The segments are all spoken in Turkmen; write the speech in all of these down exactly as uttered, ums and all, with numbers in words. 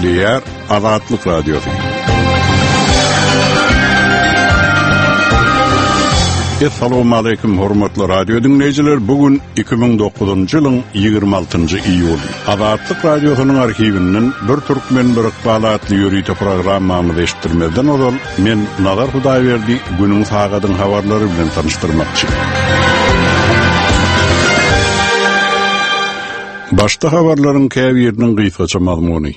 Eşliyer Azatlyk Radiosu. Assalamu alaykum hormatly radio dinleyijiler. Bugün iki bin dokuzuncu ýylyň ýygrimi altynjy iýuly. Azatlyk radiosynyň arhiwinden bir türkmen bir ykbalatly ýörüýte programmamy eşitdirmeden ol. Men Nazar Hudaýberdi günüň sagadyň habarlary bilen tanıştyrmakçy. Başta habarlaryň käbiriniň gysgaça mazmuny.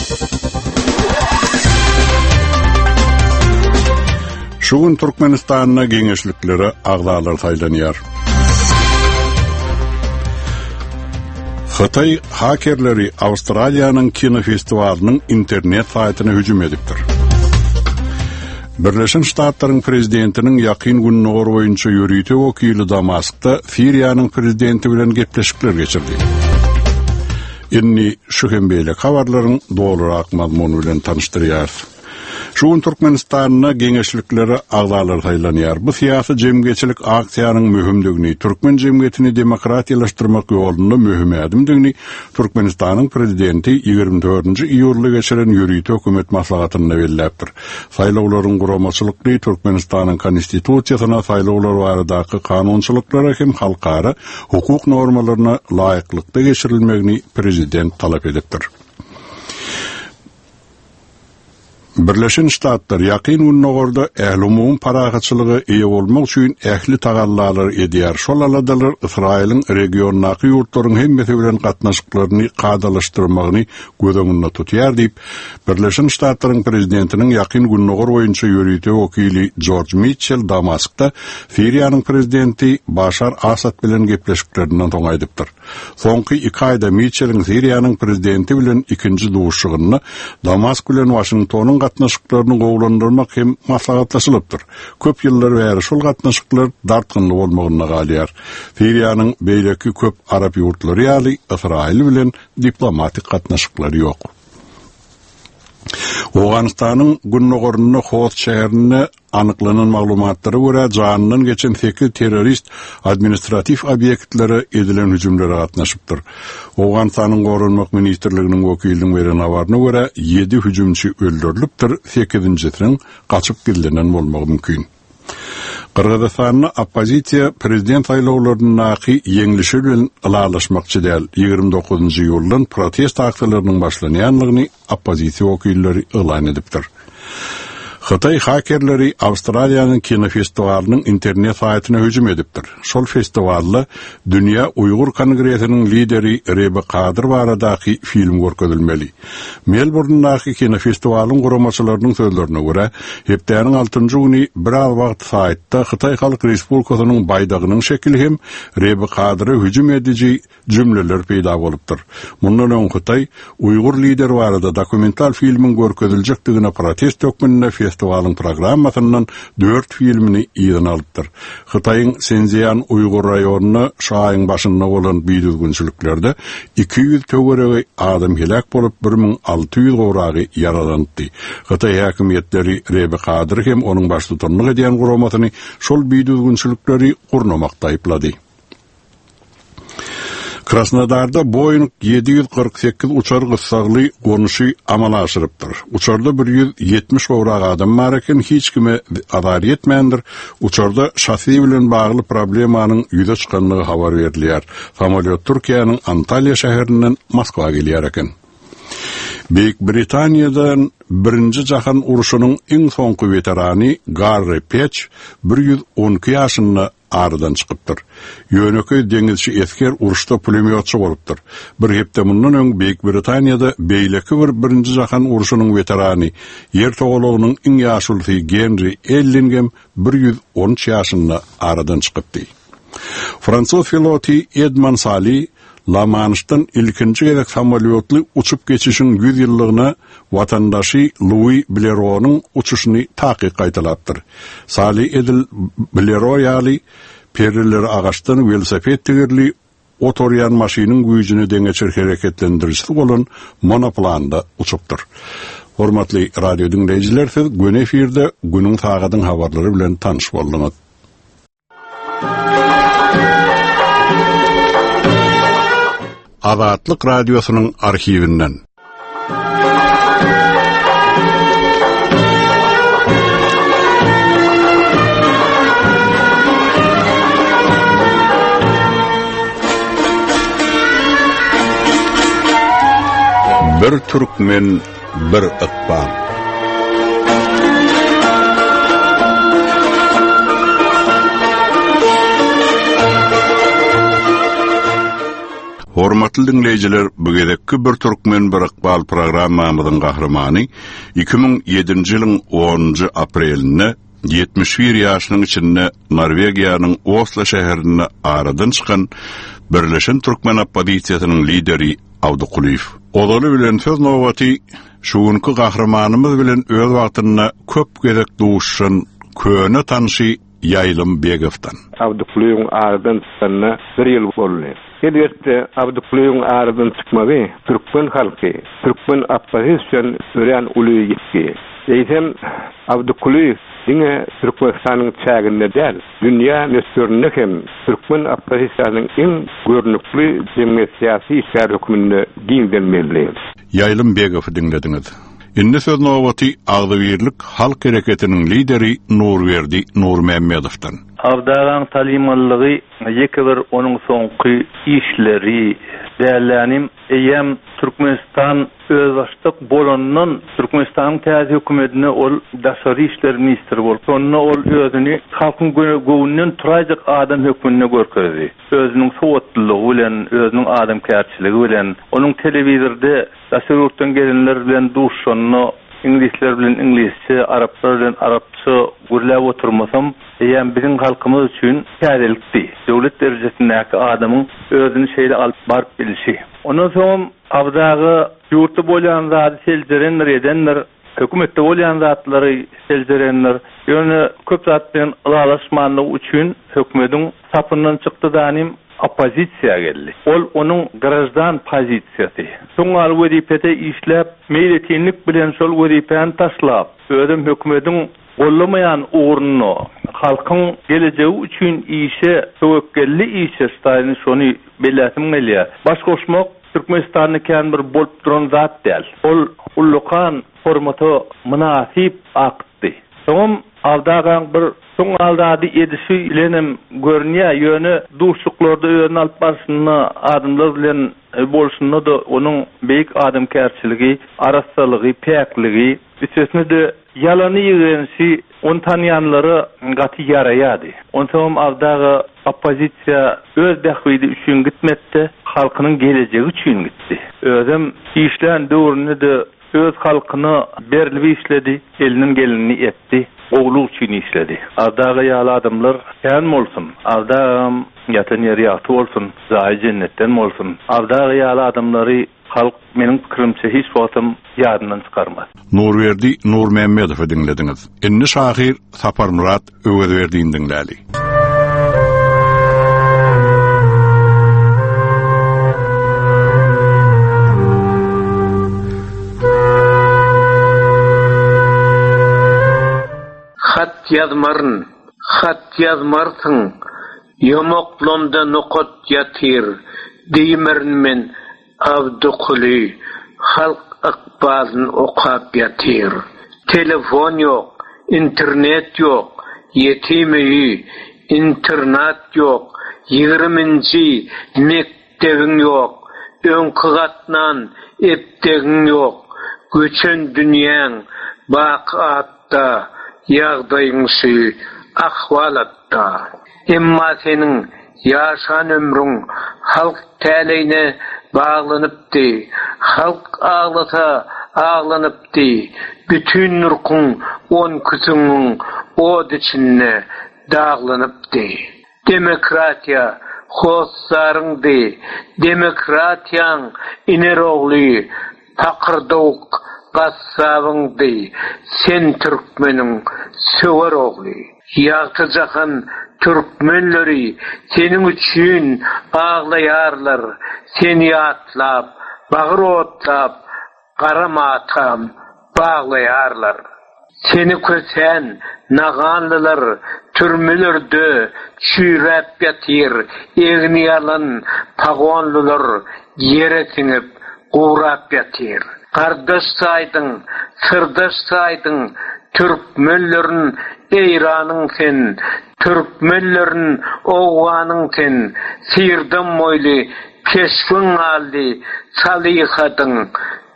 Şugun Türkmenistanyna geňeşlikleri agdalar saýlanýar. Xitay hakerleri Awstraliýanyň kino festiwalynyň internet saýtyna hüjüm edipdir. Birleşen Ştatlaryň prezidentiniň ýakyn günler boýunça ýörüýte wekili Damaskda Siriýanyň prezidenti bilen gepleşikler geçirdi. Inni şu hembeýle habarlaryň dolurak mazmuny bilen tanıştyrýar. Şuun Türkmenistanyna geňeşlikleri agdalar saýlanýar. Bu syýasy jemgyýetçilik aksiýanyň möhümdigini, türkmen jemgyýetini demokratiýalaşdyrmak ýolunda möhüm adymdygyny Türkmenistanyň prezidenti ýygrimi dördünji iýulda geçiren ýörüýte hökümet maslahatyna belläpdir. Saýlawlaryň guramaçylyky Türkmenistanyň konstitusiýasyna saýlawlar baradaky kanunçylyklara hem halkara hukuk normalaryna laýyklykda geçirilmegini prezident talap edipdir. Birleşen Ştatlar ýakyn günnogorda ähli umum paragatçylygy eýe bolmak üçin ähli tagallar edýär. Şol aladalar Israýylyň regionaky ýurtlaryň hemmesi bilen gatnaşyklaryny gadalaşdyrmagyny göz tutýar diýip Birleşen Ştatlaryň prezidentiniň ýakyn günnogor boýunça ýörüýte wekili George Mitchell Damaskda Siriýanyň prezidenti Bashar Asad bilen gepleşiklerinden toňaýdypdyr. Soňky iki aýda Mitchell'iň Siriýanyň prezidenti bilen ikinji duşugyny Damask bilen Washingtonyň gatnaşyklaryny gowlandyrmak hem maslahatlaşylypdyr. Köp ýyllar bäri şol gatnaşyklar dartgynly bolmagyna galýar. Siriýanyň beýleki köp arab ýurtlary ýaly Israýil bilen diplomatik gatnaşyklary ýok. Owganystanyň günnogorunda Hos şäherine anyklanan maglumatlary görä janynyň geçen sekiz terrorist administrativ obyektleri edilen hüjümlere gatnaşypdyr. Owganystanyň Gorunmak ministrliginiň wekiliniň beren habaryna görä yedi hüjümçi öldürilipdir, sekizinjisiniň gaçyp gidilen bolmagy mümkin. Kırgızstanyň oppozisiýa prezident saýlawlaryny ýeňilişi bilen alalaşmakçy däl. ýygrimi dokuzunji iýuldan protest aksiýalarynyň başlanýanlygyny oppozisiýa wekilleri elan edipdir. Xitay hakerleri Awstraliýanyň kino festiwalynyň internet saýtyna hüjüm edipdir. Şol festiwalda Dünýä Uýgur Kongresiniň lideri Rebe Kadir baradaky film görkezilmeli. Melbourne'daky kino festiwalynyň guramaçylarynyň sözlerine görä, hepdäniň altynjy güni bir az wagt saýtda Xitay Halk Respublikasynyň baýdagynyň şekli hem Rebe Kadir'e hüjüm edici jümleler peýda bolupdyr. Mundan öň Xitay Uýgur lideri barada dokumental filmin görkeziljekdigine protest hökmünde festiwalyň programmasynyň dört filmini ýygyna alypdyr. Xitaýyň Senziyan Uýgur raýonuny şaýyň başynda bolan büýdürgünçiliklerde iki ýüz töweregi adam helak bolup bir ming alty ýüz gowragy yaralandy. Xitay häkimetleri Rebe Kadir hem onuň başlygyny edýän guramasyny şol büýdürgünçilikleri gurnamakda aýplady. Krasnodarda Boeing yedi yüz kırk sekiz uçar gıssagly gonuşy amala aşyrypdyr. Uçarda bir yüz yetmiş gowrak adam bar eken hiç kime azar etmändir. Uçarda şasi bilen bagly problemanyň ýüze çykanlygy habar berilýär. Samolyot Türkiýanyň Antalya şäherinden Moskwa gelýär eken. Büyük Britaniýadan birinji jahan uruşunyň iň soňky veterany Gary Patch bir yüz on iki ýaşynda aradan çykypdyr. Ýönökey deňizçi esker uruşda pulemyotçy bolupdyr. Bir hepde mundan öň Büyük Britaniýada beýleki bir birinji jahan uruşunyň veterany ýer togalagynyň iň ýaşulsy Henry Ellingem bir yüz on üç ýaşynda aradan çykypdy. Fransuz piloti Edmond Sali La Manche'dan ilkinci gerek samolyotly uçup geçişin yüz ýyllygyna watandaşy Louis Blero'nun uçuşuny takyk gaýtalapdyr. Sali edil Blero ýaly perler agaçdan velosiped tegerli otoryan maşynyň güýjüni deňeçir hereketlendirişli bolan monoplanda uçupdyr. Hormatly radio dinleyijiler, siz gün efirde günüň sagadyň habarlary bilen tanyş boldyňyz. Azatlyk radiosynyň arhiwinden. Bir Türkmen, bir Iqbal. Hormatly dinleyijiler, bu gezekki Bir Türkmen, bir Iqbal programmamyzyň gahrymany iki ming yedinji ýylyň onunjy aprelinde yetmiş bir ýaşynyň içinde Norwegiýanyň Oslo şäherine aradan çykan Birleşen Türkmen Opozisiýasynyň lideri Awdukuliýew. Odaly bilen söz nowaty şuňky gahrymanymy bilen öz wagtyna köp gezek duşan köne tanşy Yaylym Begowdan. Awdukuliýew aradan çykanyna bir ýyl boldy. Elbette Awdukuliýew aradan çykmagy Türkmen halky, Türkmen opozisiýany ören uly gitdi. Eýsem Awdukuliýew diňe Türkmenistanyň çäginde däl, dünýä nösöründe hem Türkmen opozisiýasynyň iň görnükli jemgyýet syýasy işler hökmünde giňdelmeli. Yaylym Begowdy dinlediňiz. Indi söz nowaty Agdybirlik halk hereketiniň lideri Nurberdi Nurmemmedowdan. Awdagaň talimlygy ýeke-bir onuň soňky işleri dälänim eýem Türkmenistan öz başlyk bolanyň Türkmenistanyň täze hökümetine ol daşary işler ministri bolup, onda ol özüni halkyň göwünden turajak adam hökümine görkezdi. Özüniň sowatlylygy bilen, özüniň adamkärçiligi bilen, onuň telewizorda daşarykdan gelenler bilen duşanyny İnglisler bilen İnglisçe, Araplar bilen Arapça gürläp oturmasam, eýem biziň halkymyz üçin täzelikdi. Döwlet derejesindäki adamyň özüni şeýle alyp baryp bilişi. Ondan soň awdagy ýurtda bolýan zady seljerenler edenler, hökümetde bolýan zatlary seljerenler, ýöne köp zat bilen ýalaşmanlyk üçin hökümetiň sapyndan çykdy danym opozisiýa geldi. Ol onuň garajdan pozisiýasy. Soňal wezipede işläp, meýletinlik bilen şol wezipeni taşlap, özüm hökümetiň gollamayan uğrunu, halkyň geleceği üçin işe, tewekkelli işe staýyny şonu bellätim gelýär. Baş goşmak Türkmenistanyň kän bir bolup duran zat däl. Ol ullukan formaty münasip akdy. Soňam awdagaň bir soň aldady edişi bilenem görnýär, ýöne duşluklarda öňe alyp barşyny adamlar bilen bolşuny da onuň beýik adamkärçiligi, arasalygy, päkligi, bütüsini de ýalany ýegensi on tanýanlary gaty ýaraýady. Onsoň awdagy opozisiýa öz dähwidi üçin gitmekde, halkynyň geleceği üçin gitdi. Özüm işlän döwründe de öz halkyny berli işledi, eliniň gelinini etdi. Oğlu üçin işledi. Awdagy ýaly adamlar kän bolsun, awdam ýatan ýeri ýaty bolsun, zaý cennetten bolsun. Awdagy ýaly adamlary halk meniň pikirimçe hiç wagtym ýadyndan çykarmaz. Nurberdi Nurmemmedow dinlediňiz. Indi şahyr Sapar Murat Öwedberdiň dinläli. Hat yazmarın, hat yazmarsın, yomoklomda nokot yatir, deymerin men Awdukuly, halk akbazın okap yatir. Telefon yok, internet yok, yetimi, internet yok, yigirminci mektebin yok, ön kıgatnan eptegin yok, göçen dünýäň bakatta, ýagdaýyňy ahwalatda. Emma seniň ýaşan ömrüň halk täleýine baglanypdy. Halk aglasa aglanypdy. Bütün nurkuň on küsüňiň od içinde daglanypdy. Demokratiýa hossaryndy. Demokratiýaň inerogly pakyrdyk gassabyndy. Sen Türkmeniň söwer ogly. Ýagtyjakan Türkmenleri seniň üçin aglaýarlar. Seni atlap, bagyr otlap, garamatam baglaýarlar. Seni kösen naganlylar türmelerde çüýräp ýatyr. Egni ýalan pagonlylar ýere siňip gurap ýatyr. Kardeş saydın, sırdaş saydın, Türkmenlerin eýranyň sen, Türkmenlerin owanyň sen, sirdan moýly keşfin aldy, salyhatyň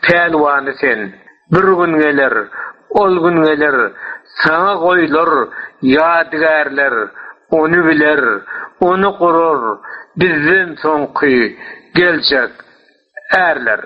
Pälwanı sen. Bir gün gelir, ol gün gelir, sana goýlar ýadygärler, onu biler, onu gurur, bizden soňky geljek erler.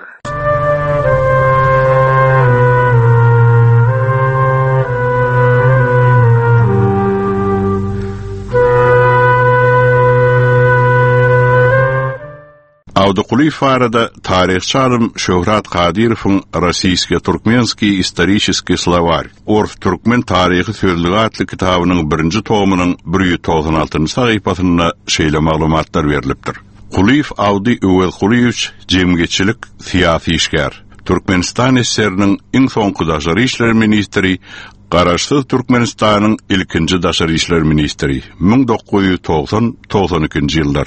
Авдокулиев арада тарихчарым Шöhrat Кадиров'un Российско-Туркменский исторический словарь Орф Türkmen tarixi sözlüğü adlı kitabının birinci tomuның bir yüz toxsan altıncı sayfasında şeýle maglumatlar berilipdir. Kuliyev Avdi Öwel Kuliyevich jemgyçilik siyasi işgär. Türkmenistan S S R'niň iň soňky daşary işler ministri, Garaşsyz Türkmenistanyň ilkinji daşary işler ministri ming dokuz yüz toxsan toxsan ikinji ýyllar.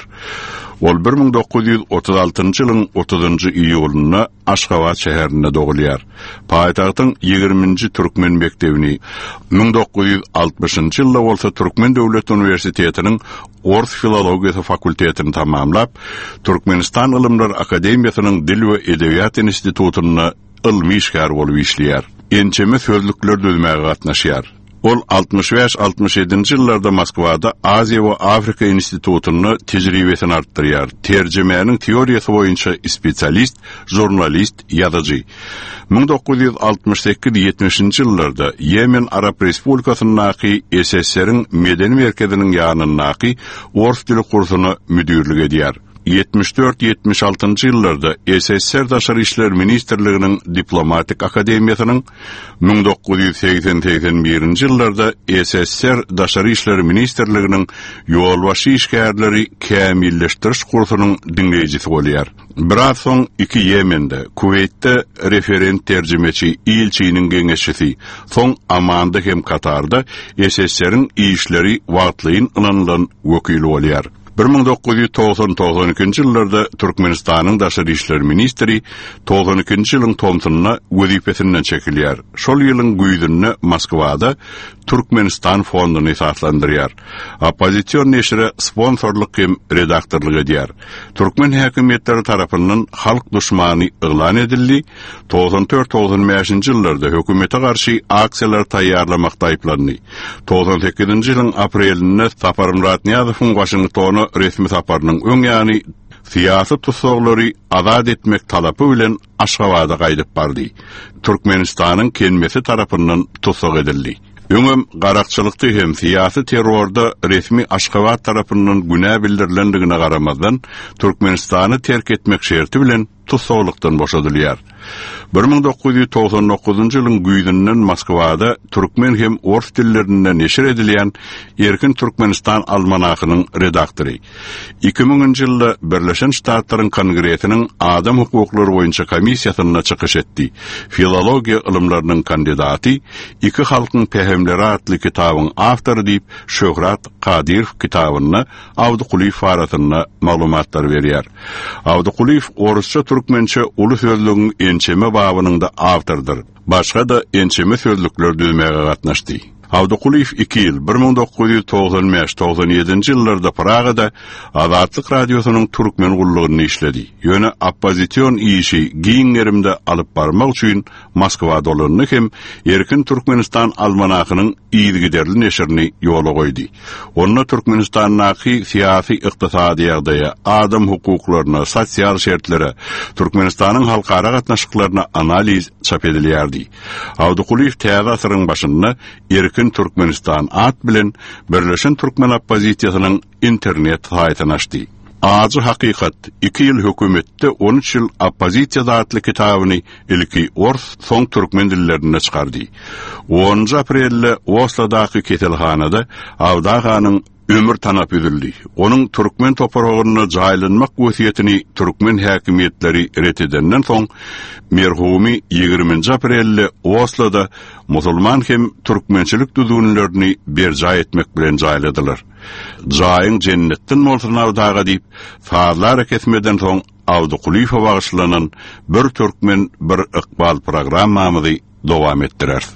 Ol bir ming dokuz yüz otuz altıncı ýylyň otuzynjy iýulunda Aşgabat şäherinde dogulýar. Paýtagtyň ýygrimiňji Türkmen mekdebini ming dokuz yüz altmışynjy ýylda bolsa Türkmen Döwlet Uniwersitetiniň Ors filologiýasy fakultetini tamamlap, Türkmenistan Ilymlar Akademiýasynyň Dil we Edebiýat institutyna ilmi işgär bolup işleýär. Ençeme sözlükler düzmäge gatnaşýar. Ol altmış beş altmış yedinji ýyllarda Moskwada Aziýa we Afrika institutyny tejribesini artdyrýar. Terjemeniň teoriýasy boýunça spesialist, jurnalist, ýazyjy. ming dokuz yüz altmış sekiz ýetmişinji ýyllarda Yemen Arap Respublikasynyň S S R'niň medeni merkeziniň ýanyndaky Ors dili kursuny müdürlük edýär. yetmiş dört yetmiş altıncı ýyllarda S S R Daşary işler ministrliginiň diplomatik akademiýasynyň ming dokuz yüz seksen seksen birinji ýyllarda S S R Daşary işler ministrliginiň ýolbaşy işgärleri kämilleşdiriş kursunyň dinleýijisi bolýar. Biraz soň iki Yemende, Kuweytde referent terjimeçi ilçiniň geňeşçisi, soň Amanda hem Katarda S S R'niň işleri wagtlyn ılanylan wekili bolýar. bir ming dokuz yüz toxsan toxsan ikinji ýyllarda Türkmenistanyň daşary işler ministri toxsan ikinji ýylyň tomtunyna wezipesinden çekilýär. Şol ýylyň güýdünde Moskwada Türkmenistan fonduny isatlandyrýar. Opposition neşri sponsorluk hem redaktorluk edýär. Türkmen häkimetleri tarapyndan halk düşmany ýylan edildi. toxsan dört toxsan beşinji ýyllarda hökümete garşy aksiýalar taýýarlamakda aýplandy. toxsan sekizinji ýylyň aprelinde Saparym Ratniýazowyň Washingtona resmi saparynyň öňýany siyasi tutsaglary azad etmek talapy bilen Aşgabada gaýdyp bardy. Türkmenistanyň kelmesi tarapyndan tutsag edildi. Öňem garakçylykdy hem siyasi terrorda resmi Aşgabat tarapyndan günä bildirilendigine garamazdan Türkmenistany terk etmek şerti bilen tutsaglykdan boşadylýar. bir ming dokuz yüz toxsan dokuzunjy ýylyň güýdünden Moskwada türkmen hem ors dillerinde neşir edilýän Erkin Türkmenistan almanakynyň redaktory. iki minginji ýylda Birleşen Ştatlaryň Kongresiniň adam hukuklary boýunça komissiýasyna çykyş etdi. Filologiýa ilmlarynyň kandidaty, iki halkyň pehemleri adly kitabyň awtory diýip Şöhrat Kadirow kitabyny Awdukuliyev arasyna maglumatlar berýär. Awdukuliyev orsça türkmençe uly sözlüğüň ençeme babynyň da awtordyr. Başga da ençeme sözlükler düzmäge gatnaşdy. Awdukuliyev iki ýyl bir ming dokuz yüz toxsan beş toxsan ýedinji ýyllarda Pragada Azatlyk radiosynyň türkmen gullugyny işledi. Ýöne opposition işi giňlerimde alyp barmak üçin Moskwa dolanyny hem Erkin Türkmenistan almanakynyň ýygy neşrini ýola goýdy. Onda Türkmenistanyň siyasi ykdysady ýagdaýa, adam hukuklaryna, sosial şertlere, Türkmenistanyň halkara gatnaşyklaryna analiz çap edilýärdi. Awdukuliyev täze asyryň başynda Erkin Türkmenistan at bilen Birleşen Türkmen Opposisiýasynyň internet saýtyny açdy. Azy hakykat iki ýyl hökümetde on üç ýyl oppozisiýa zatly kitabyny ilki ors soň türkmen dillerinde çykardy. onuncu aprelde Oslodaky ketelhanada Awdaganyň ömür tanap edildi. Onun Türkmen toprağına jaýlanmak wesiýetini Türkmen häkimetleri ret edenden soň merhumi ýygrimiňji aprelde Osloda musulman hem türkmençilik düzünlerini berjaý etmek bilen jaýladylar. Jaýyň jennetden bolsun Awdaga diýip faazlar kesmeden soň Awdukuliyewa bagyşlanan bir türkmen bir ykbal programmamyzy dowam etdirer.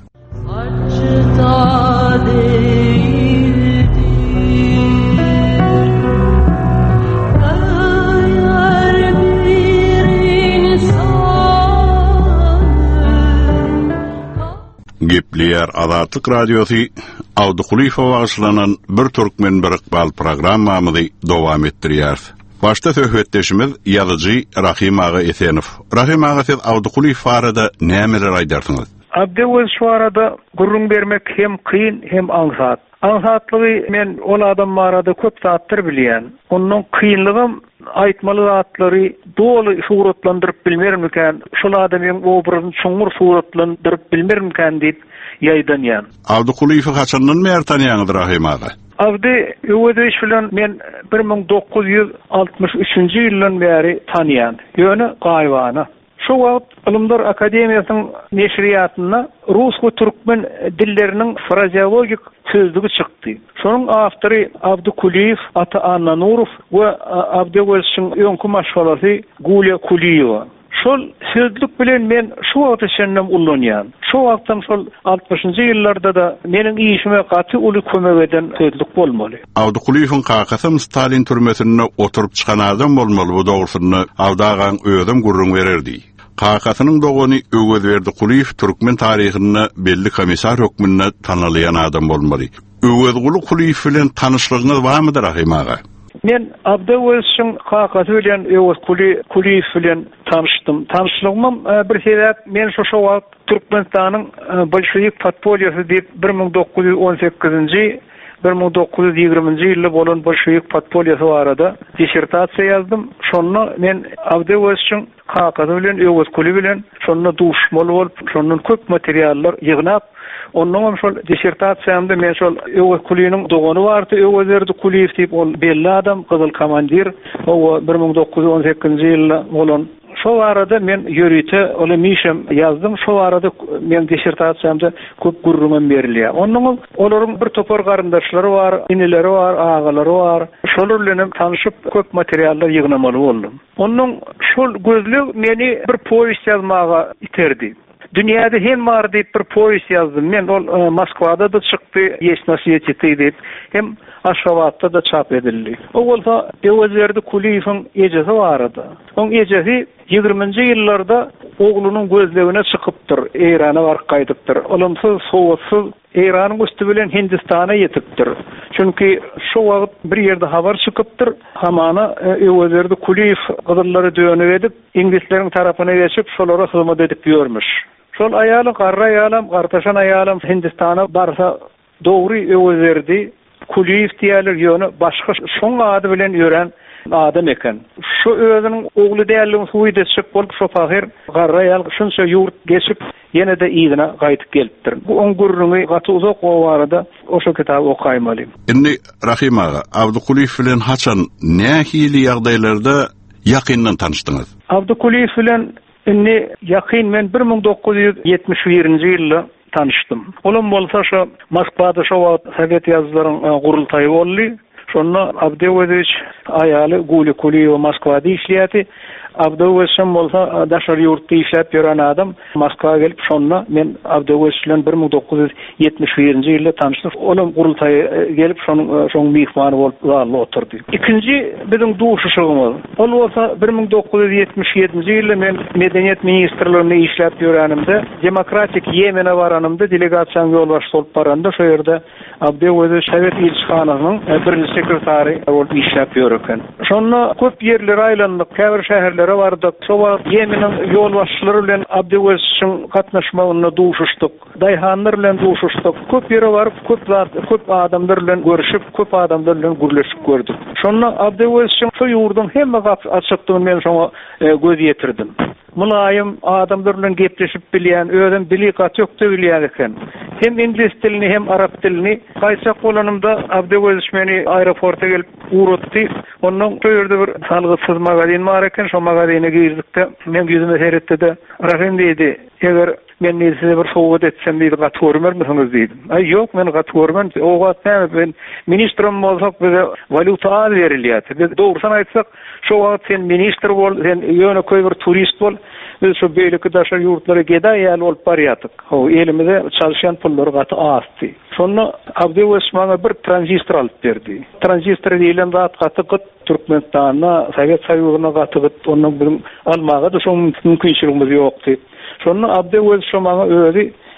Eýipleýär Azatlyk radiosu Awdukulifa bagşlanan bir türkmen bir ykbal programmamyzy dowam etdirýär. Başta söhbetdeşimiz ýazyjy Rahim ağa Esenow. Rahim ağa, siz Awdukulifa barada nämeler aýdarsyňyz? Abdewel şu arada gurrun bermek hem kıyın hem ansat. Ansatlığı men ol adam marada köp saattir bilýän. Onun kıyınlığım aýtmaly zatları dolu suratlandyryp bilmermiken, şol adamyň obrazyny çoňur suratlandyryp bilmermiken diýip ýaýdanýan. Awdukulifa haçandan mer tanýaňyz Rahim ağa? Avdi öwedüş bilen men bir ming dokuz ýüz altymyş üçinji ýyldan bäri tanýan. Ýöne gaýwany. Şu wagt Ilmlar Akademiýasynyň neşriýatyna rus we türkmen dilleriniň frazeologik sözlügi çykdy. Şonuň awtory Awdukuliýew, ata Anna Nurow we Awdewelşiň öňkü maşgalasy Gulya Kuliýewa. Şol sözlük bilen men şu wagt içinden ullanýan. Şu wagtdan şol altymyşynjy ýyllarda da meniň işime gaty uly kömek eden sözlük bolmaly. Awdukuliýewiň kakasy Stalin türmesinde oturup çykan adam bolmaly. Bu dogrusyny Awdagaň özüm gurrun bererdi. Kakasynyň dogany Öwezberdi Kuliýew türkmen taryhyny belli komissar hökmünde tanalýan adam bolmaly. Öwezguli Kuliýew bilen tanyşlygyňyz barmydyr Rahim ağa? Men Abdewelşiň kakasy bilen Öwezguli Kuliýew bilen tanışdym. Tanışlygym bir sebäp men şu şu wagt Türkmenistanyň bolşewik podpolýasy diýip bir ming dokuz ýüz on sekizinji bir ming dokuz ýüz ýygrimiňji ýylda bolan bolşewik podpolýasy barada dissertasiýa ýazdym. Şonu men Abdewelşiň kakasy bilen Öwezguli bilen şonu duşmaly bolup, şondan köp materiallar ýygnap, ondan şol dissertasiýamda men şol Öwezguliýiň dogany bardy, Öwezberdi Kuliýew diýip ol belli adam, gyzyl komandir, o bir ming dokuz ýüz on sekizinji ýylda bolan. Şo arada men ýörüte ola mişem ýazdym. Şo arada men dissertasiýamda köp gurrun berilýär. Ondan olaryň bir topar garyndaşlary bar, inileri bar, agalary bar. Şolar bilen tanyşyp köp materiallar ýygnamaly boldum. Ondan şol gözlük meni bir powest ýazmaga iterdi. Dünýäde hem bar diýip bir powest ýazdym. Men ol Moskwada da çykdy, ýeşnasiýeti diýip, hem Aşgabatda da çap edildi. O bolsa Öwezberdi Kuliýewiň ejesi bardy. Oň ejesi ýygrimiňji ýyllarda oglunyň gözlegine çykypdyr, Eýrana bark gaýdypdyr. Olumsuz, sowatsyz Eýranyň üstü bilen Hindistana ýetipdir. Çünki şu wagt bir ýerde habar çykypdyr, hamana Öwezberdi Kuliýew gyzyllary döňüp edip, ingisleriň tarapyna geçip şolara hyzmat edip ýörmüş. Şol aýaly, garra aýalam, gartaşan aýalam Hindistana barsa dogry Öwezberdi Kuliýew diýerler ýöne başga şoň ady bilen ýören adam eken. Şu özüniň ogly däldigini suýda çyk bolup şo fahir garra ýal şunça ýurt geçip ýene de ýygyna gaýtyp gelipdir. Bu oň gurruny gaty uzak gowarda oşo kitaby okaýmaly. Indi Rahim ağa, Awdukuliýew bilen haçan nähili ýagdaýlarda ýakyndan tanışdyňyz? Awdukuliýew bilen indi ýakyn men bir ming dokuz ýüz ýetmiş birinji ýylda tanışdym. Olam bolsa şu Moskwada şu Sowet ýazgylaryň gurultaýy boldy. Şonu Abdewelş aýaly Gulya Kuliýew Moskwada işleýärdi. Abdewelşem bolsa daşary ýurtda işläp ýören adam Moskwaga gelip şonda men Abdewelş bilen bir ming dokuz ýüz ýetmiş birinji ýylda tanışdyk. Olam gurultaýy gelip şonuň şoň mihmany bolup zalda oturdy. Ikinji biziň duşuşygymyz. Ol bolsa bir ming dokuz ýüz ýetmiş ýedinji ýylda men Medeniýet ministrliginde işläp ýörenimde, Demokratik Ýemene baranymda delegasiýaň ýolbaşçy bolup baranda şo ýerde Abdewelş Sowet elçixanasynyň birinji sekretary bolup işläp ýöreken. Şonda köp ýerlere aýlandyk, käbir şäherler vardı. Şowa Ýemeniň ýolbaşçylary bilen Abdewelşiň gatnaşmagyna duşuşdyk. Daýhanlar bilen duşuşdyk. Köp ýere baryp, köp zat, köp adamlar bilen görüşip, köp adamlar bilen gurleşip gördük. Şonda Abdewelşiň şu ýurdun hemme açykdygyny men şoňa göz ýetirdim. Mulayim adamlar bilen gepleşip bilýän, özüm dili gat ýokdy bilýär eken. Hem ingliz dilini hem arap dilini gaýsak bolanymda Abdewelş meni aeroporta gelip uğratdy. Ondan şu ýerde bir salgysyz magazin bar eken, şo magazine girdikde men ýüzüme seretdi de Rahim diýdi, eger men size bir sowgat etsem diýdi, gat görmermisiňiz diýdim. Ay ýok, men gat görmän. O gat ben ministrim bolsak bize valuta berilýär. Biz dogrusyny aýtsak, şo wagt sen ministr bol, sen ýöne köýür turist bol. Biz şu beýleki daşar ýurtlara geda ýaly bolup barýardyk. O elimizde çalışan pullar gaty azdy. Şonu Abdewelş maňa bir transistor alyp berdi. Transistor diýilen zat gaty gyt Türkmenistana, Sowet Soýuzyna gaty gyt ondan bir almaga da şoň mümkinçiligimiz ýokdy. Şonu Abdewelş maňa özi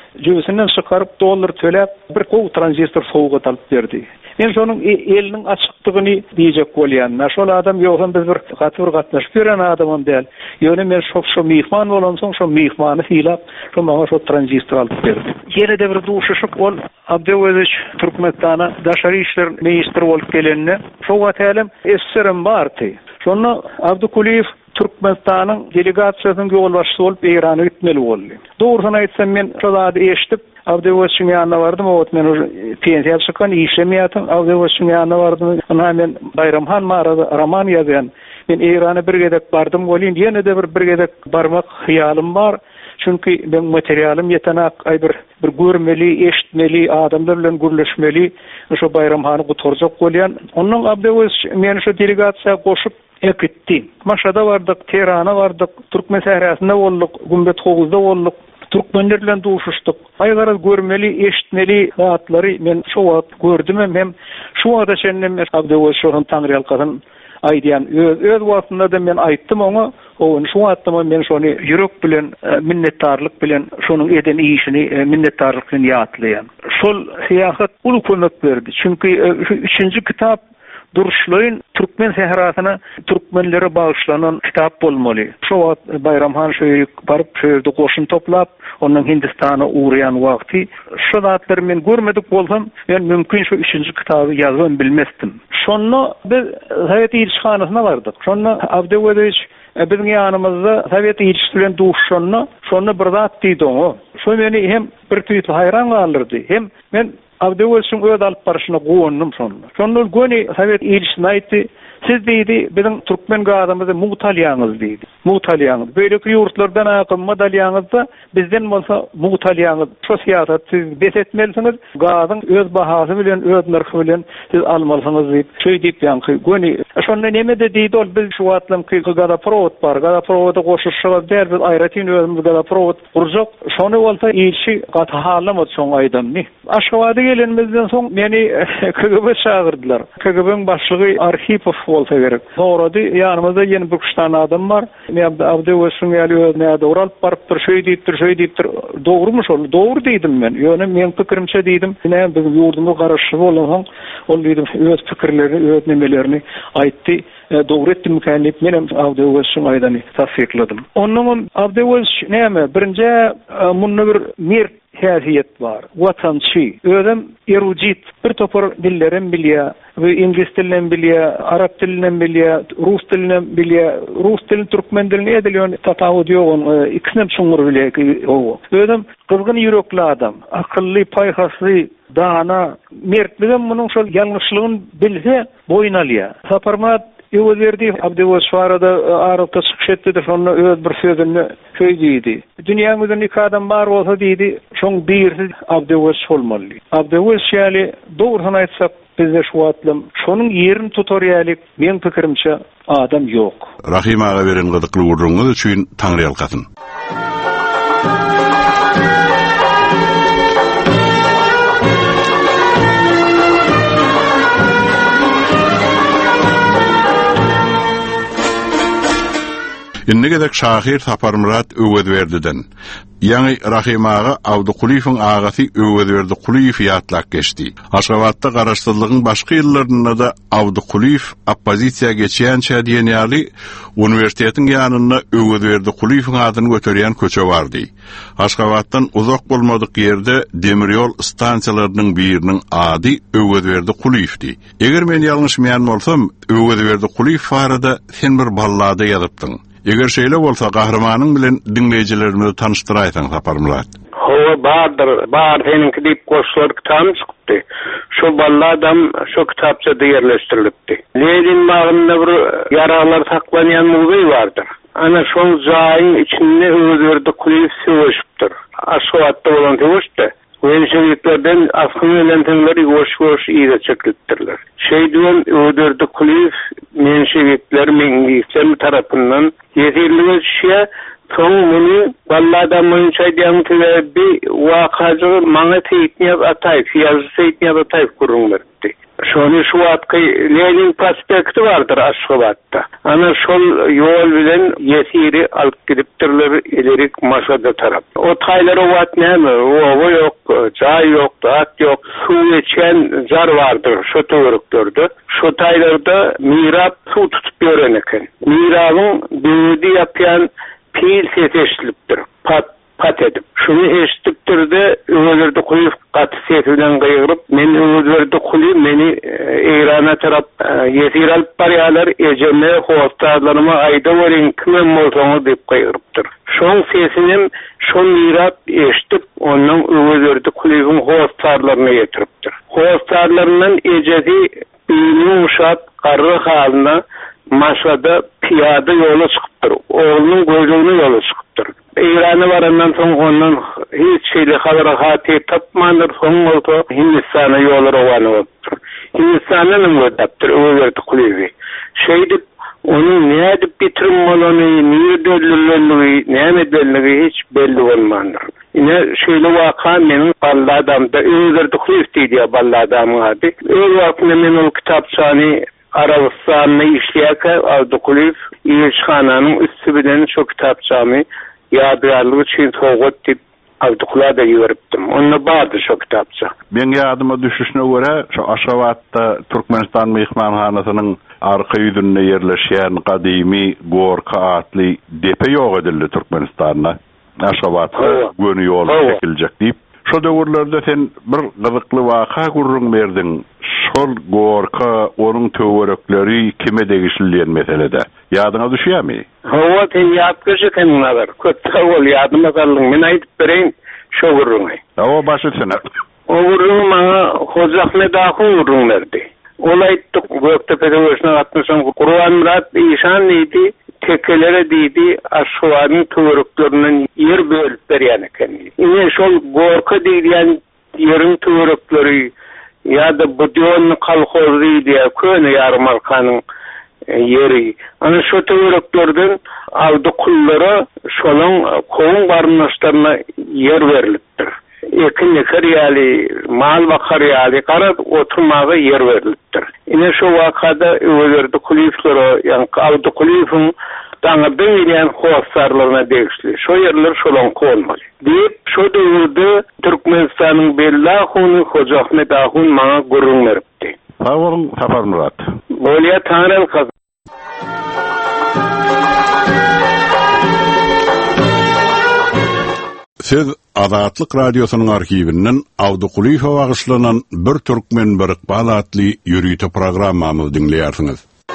cübesinden çıkarıp dolar töläp bir gow transistor soğuğa alıp berdi. Men şonuň eliniň açykdygyny diýjek bolýan. Şol adam ýokam biz bir gatyr gatnaşyp beren adamam däl. Ýöne men şo şo mihman bolan soň şo mihmany hilap şo maňa şo transistor alyp berdi. Ýene de bir duşuşyk ol Abdewezich Türkmenistana daşary işler ministri bolup gelende şo wagtym esserim bardy. Şonu Abdukuliyev Türkmenistanyň delegasiýasynyň ýol başçysy bolup Irana gitmeli boldy. Dogrusyny aýtsam men şo zady eşitip Abdewezich'in ýanyna bardym, o men pensiýa çykan işlemýärdim. Abdewezich'in ýanyna bardym. Ona men Bayramhan marada roman ýazan. Men Irana bir gedek bardym bolýan, ýene de bir bir gedek barmak hyýalym bar. Çünki ben materialym ýetenek aýbyr bir görmeli, eşitmeli, adamlar bilen gürleşmeli, şo Bayramhany guturjak bolýan. Onuň Abdewezich meni şo delegasiýa goşup ekitdi. Maşada bardyk, Teherana bardyk, Türkmen sährasynda bolduk, Gümbet Hoguzda bolduk. Türkmenler bilen duşuşdyk. Aýgara görmeli, eşitmeli zatlary men şo wagt gördüm hem şu wagtda şennem Abdewezich şoň taňry ýalkadan aýdýan öz öz wagtynda da men aýtdym oňa, o şu wagtda men şonu ýürek bilen minnetdarlyk bilen şonuň eden işini minnetdarlyk bilen ýatlaýan. Şol syýasat uly kömek berdi. Çünki şu üçinji kitap Duruşlaryň Türkmen sährasyna türkmenlere bagyşlanan kitap bolmaly. Şo wagt Bayramhan şeýle baryp şeýle goşun toplap, onuň Hindistana uğrayan wagty şo zatlary men görmedik bolsam, men mümkin şu üçinji kitaby ýazgym bilmezdim. Şonu biz Sovet ilişkanasyna bardyk. Şonu Abdewezich bizim ýanymyzda Sovet ilişkisi bilen duşşanyna şonu bir zat diýdi o. Şo meni hem bir tüýt hayran galdyrdy. Hem men Abdewezich'in öýde alyp barşyna gowundum şonu. Şonu göni Sovet ilişkisine aýtdy. Siz diýdi, bizim Türkmen gadamyzy muğtalýaňyz diýdi. Muğtalýaňyz. Beýleki ýurtlardan akymma dalýaňyzda bizden bolsa muğtalýaňyz. Şo syýasat siz besetmelisiniz. Gadyň öz bahasy bilen, öz narhy bilen siz almalysyňyz diýip, şeý diýip ýanky. Göni şonu näme de diýdi ol biz şu wagtlamky gada provod bar. Gada prowoda goşuşyga der biz aýratyn özümiz gada provod gurjak. Şonu bolsa ilişi gat halama soň aýdammy. Aşgabatda gelenimizden soň meni K G B çağırdylar. K G B'niň başlygy Arhipov bolsa gerek. Doğrudy, ýanymyzda ýene bir kuştan adam bar. Men Abdewezich'in ýaly näde uralyp barypdyr, şeý diýipdir, şeý diýipdir. Dogrumy ol? Dogry diýdim men. Ýöne men pikirimçe diýdim. Näme bizim ýurdumyz garaşy bolan ol diýdim, öz pikirlerini, öz nemelerini aýtdy. Dogry etdim kändip men Abdewezich'in aýdany tasdiqladym. Onuň Abdewezich näme? Birinji munna bir mer häsiýet bar. Watançy, özüm erudit, bir topar dillerim bilýär, we ingliz dilini bilýär, arap dilini bilýär, rus dilini bilýär, rus dilini türkmen dilini edilýän tatawud ýok, ikisini şuňur bilýär o. Özüm kızgın ýürekli adam, akylly, paýhasly, dana, mertligem munyň şol ýalňyşlygyny bilse boyun alýar. Saparmat Ýöwderdi Abdewezich barada arada çykşetdi de şonu öz bir sözüni söýdidi. Dünýämizde iki adam bar bolsa diýdi, şoň birisi Abdewezich bolmaly. Abdewezich ýaly dogrusyny aýtsak bizde şu wagtlam şonuň ýerini tutar ýaly men pikirimçe adam ýok. Rahim ağa beren gydykly gurrunňyz üçin taňry ýalkasyn. Innegedek şahir Saparmurat Öwedwerdiden. Ýani Rahim ağa Abdukuliýewiň agasy Öwedwerdi Kuliýew ýatlak geçdi. Aşgabatda garaşdyrlygyň başga ýyllarynda da Abdukuliýew oppozisiýa geçýänçä diýen ýaly uniwersitetiň ýanyna Öwedwerdi Kuliýewiň adyny göterýän köçe bardy. Aşgabatdan uzak bolmadyk ýerde demiryol stansiýalarynyň biriniň ady Öwedwerdi Kuliýewdi. Eger men ýalňyşmaýan bolsam, Öwedwerdi Kuliýew barada sen bir ballada ýazypdyň. Eger şeýle bolsa gahrymanyň bilen dinleýijilerimizi tanıştyraýsaň Saparmurat. Howa bardyr, bar senin diýip goşular kitabı çykdy. Şu balladam şu kitapçada ýerleşdirilipdi. Lenin bagynda bir ýaralar saklanýan mugy bardyr. Ana şol jaýyň içinde Öwedwerdi Kuliýew söýüşipdir. Aşgabatda bolan töwüşde. Öňçiliklerden askyny elentenleri goş-goş ýyga çekilipdirler. Şeýdüň Öwedwerdi Kuliýew menşewikler meňgiýsem tarapyndan ýetirlige şeýle soň muny balladamyň çaýdýan tebi wakajy maňa teýtňäp ataýp, ýazy teýtňäp ataýp gurrun berdi. şonu şu wagtky Lenin prospekti bardyr Aşgabatda. Ana şol ýol bilen ýetiri alyp gidipdirler ilerik Maşada tarap. O taýlara wat näme? O ýok, jaý ýok, at ýok, suw içen jar bardyr şu töwereklerde. Şu taýlarda mirap suw tutup ýören eken. Mirabyň döwdi ýapýan pil seteşlipdir. Pat pat edip. Şunu eşitipdirde öwelerde koyup gat sefilen gaýgyryp, men öwelerde kuly meni Eýrana tarap ýetir alyp barýarlar, ejeme howatlarlyma aýda wering kimem bolsaňyz diýip gaýgyrypdyr. Şoň sesinim şo mirap eşitip, onuň öwelerde kulyň howatlaryna ýetiripdir. Howatlaryndan ejedi beýni uşap garry halyna Maşada piyada yola çıkıptır. Oğlunun gözlüğünü yola çıkıptır. Eýrana barandan soň ondan hiç şeyle halara hati tapmandır. Soň olsa Hindistana yola rowan bolupdyr. Hindistanyň ödäpdir, öwerde kulyby. Şeýdip onun näde bitirim bolany, näde döllülenligi, näme döllügi hiç belli bolmandyr. Ine şeýle waka meniň balladamda öwerde kulyp diýdi balladamyň ady. Öň wagtynda men ol kitapçany Arabistan'da işleyeke Avdukulif İlişhana'nın üstü bilen şu kitapçamı yadırarlığı için soğut deyip Avdukula da yürüptüm. Onunla bağırdı şu kitapça. Ben yadıma düşüşüne göre şu Aşgabatda Türkmenistan Mehmanhanasının arka yüzünde yerleşen kadimi Gorka adlı depe yok edildi Türkmenistan'da. Aşgabat'a gönü yolu çekilecek deyip. Şu döwürlerde sen bir gyzykly waka gurrun berdin. Şol Gorka, onun töwerekleri kime degişilýän meselede. Ýadyňa düşýärmi? Hawa sen ýatgyjy kenler. Kötü ol ýadyma galyň. Men aýdyp bereň şu gurruny. Hawa başy sene. O gurrun maňa Hoca Ahmet Ahun gurrun berdi. Ol aýtdyk Göktepe'de öşüne gatnaşan Gurban Murat Işan diýdi. Tekelere diýdi, Aşgabatyň töwereklerinden yer bölüp berýän eken. Ine şol Gorka diýdiň ýeriň töwerekleri ýa-da Budyon kolhozy diýip köne Yarmarkanyň yeri. Ana şu töwereklerden aldy kullara şolaň koň barnaşlaryna yer berilipdir. Ekin ekar ýaly, mal bakar ýaly, garap oturmagy yer berilipdir. Ine şu wakada öwelerde kuliflere, ýani aldy kulifin daňa beýlen howatlarlyna degişli. Şo yerler şolaň konmaly. Diýip şo döwürde Türkmenistanyň bellahuny Hoca Ahmet Ahun maňa gurrun beripdi. Sawol Sapar Murat. Bolýa tanal kaz. Siz Azatlyk radiosynyň arkiwinden Awdukulifa bagyşlanan bir türkmen bir iqbal adly ýürüýte programmamyzy dinleýärsiňiz.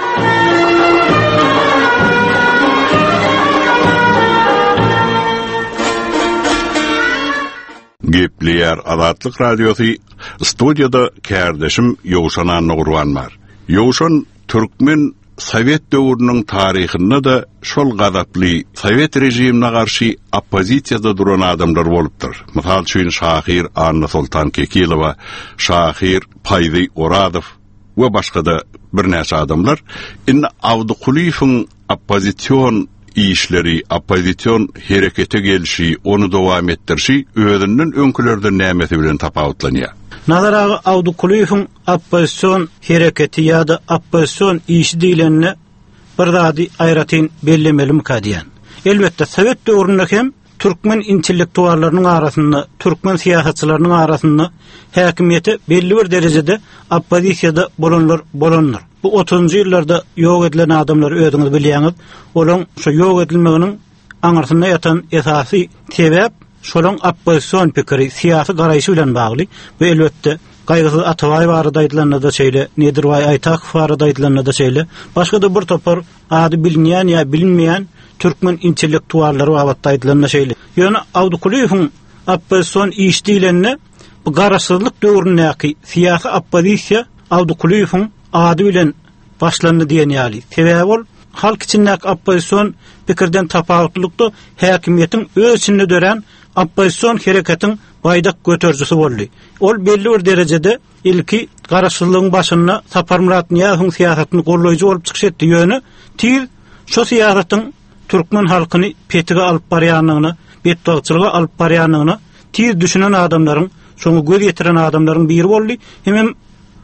Gepleýär Azatlyk radiosy studiýada kärdeşim Ýowşan Nurwan bar. Ýowşan türkmen Sovet döwrüniň taryhynda da şol gazaply Sovet rejimine garşy oppozisiýada duran adamlar bolupdyr. Mysal üçin Şahir Anna Sultan Kekilowa, Şahir Paýzy Oradow we başga da bir näçe adamlar indi Awdukulifiň oppozisiýon işleri, oppozisiýon herekete gelişi, onu dowam etdirşi özünden öňkülerden nämesi bilen tapawutlanýar. Nazara Awdukulifiň oppozisiýon hereketi ýa-da oppozisiýon işi diýlenini bir zady aýratyn bellemeli mukadiýan. Elbetde Sovet döwründe hem türkmen intellektuallarynyň arasynda, türkmen siýasatçylarynyň arasynda häkimiýeti belli bir derejede oppozisiýada bolanlar bolanlar. Bu otuzunjy ýyllarda ýok edilen adamlar özüňiz bilýäňiz, olaň şu ýok edilmeginiň aňarsynda ýatan esasy sebäp şolaň oppozisiýon pikiri, siýasy garaýşy bilen bagly we elbetde Gaýgysy Atabaý barada aýdylanyna da şeýle, Nedirway Aýtakow barada aýdylanyna da şeýle, başga da bir topar ady bilinýän ýa bilinmeýän türkmen intellektuallary wagtda aýdylanyna şeýle. Ýöne Awdukulifiň oppozisiýon iş diýlenini bu garaşsyzlyk döwründäki siýasy oppozisiýa Awdukulifiň ady bilen başlandy diýen ýaly. Sebäbi ol halk içindäki oppozisiýon pikirden tapawutlykda häkimiýetiň öz içinde dören oppozisiýon hereketiň baýdak götürjüsi boldy. Ol belli bir derejede ilki garaşsyzlygyň başyna Sapar Murat Niýazowyň siýasatyny gollaýjy bolup çykyş etdi ýöne tir şo siýasatyň türkmen halkyny petige alyp barýanlygyny, betbagçylyga alyp barýanlygyny tir düşünen adamlaryň, şoňa göz ýetiren adamlaryň biri boldy. Hem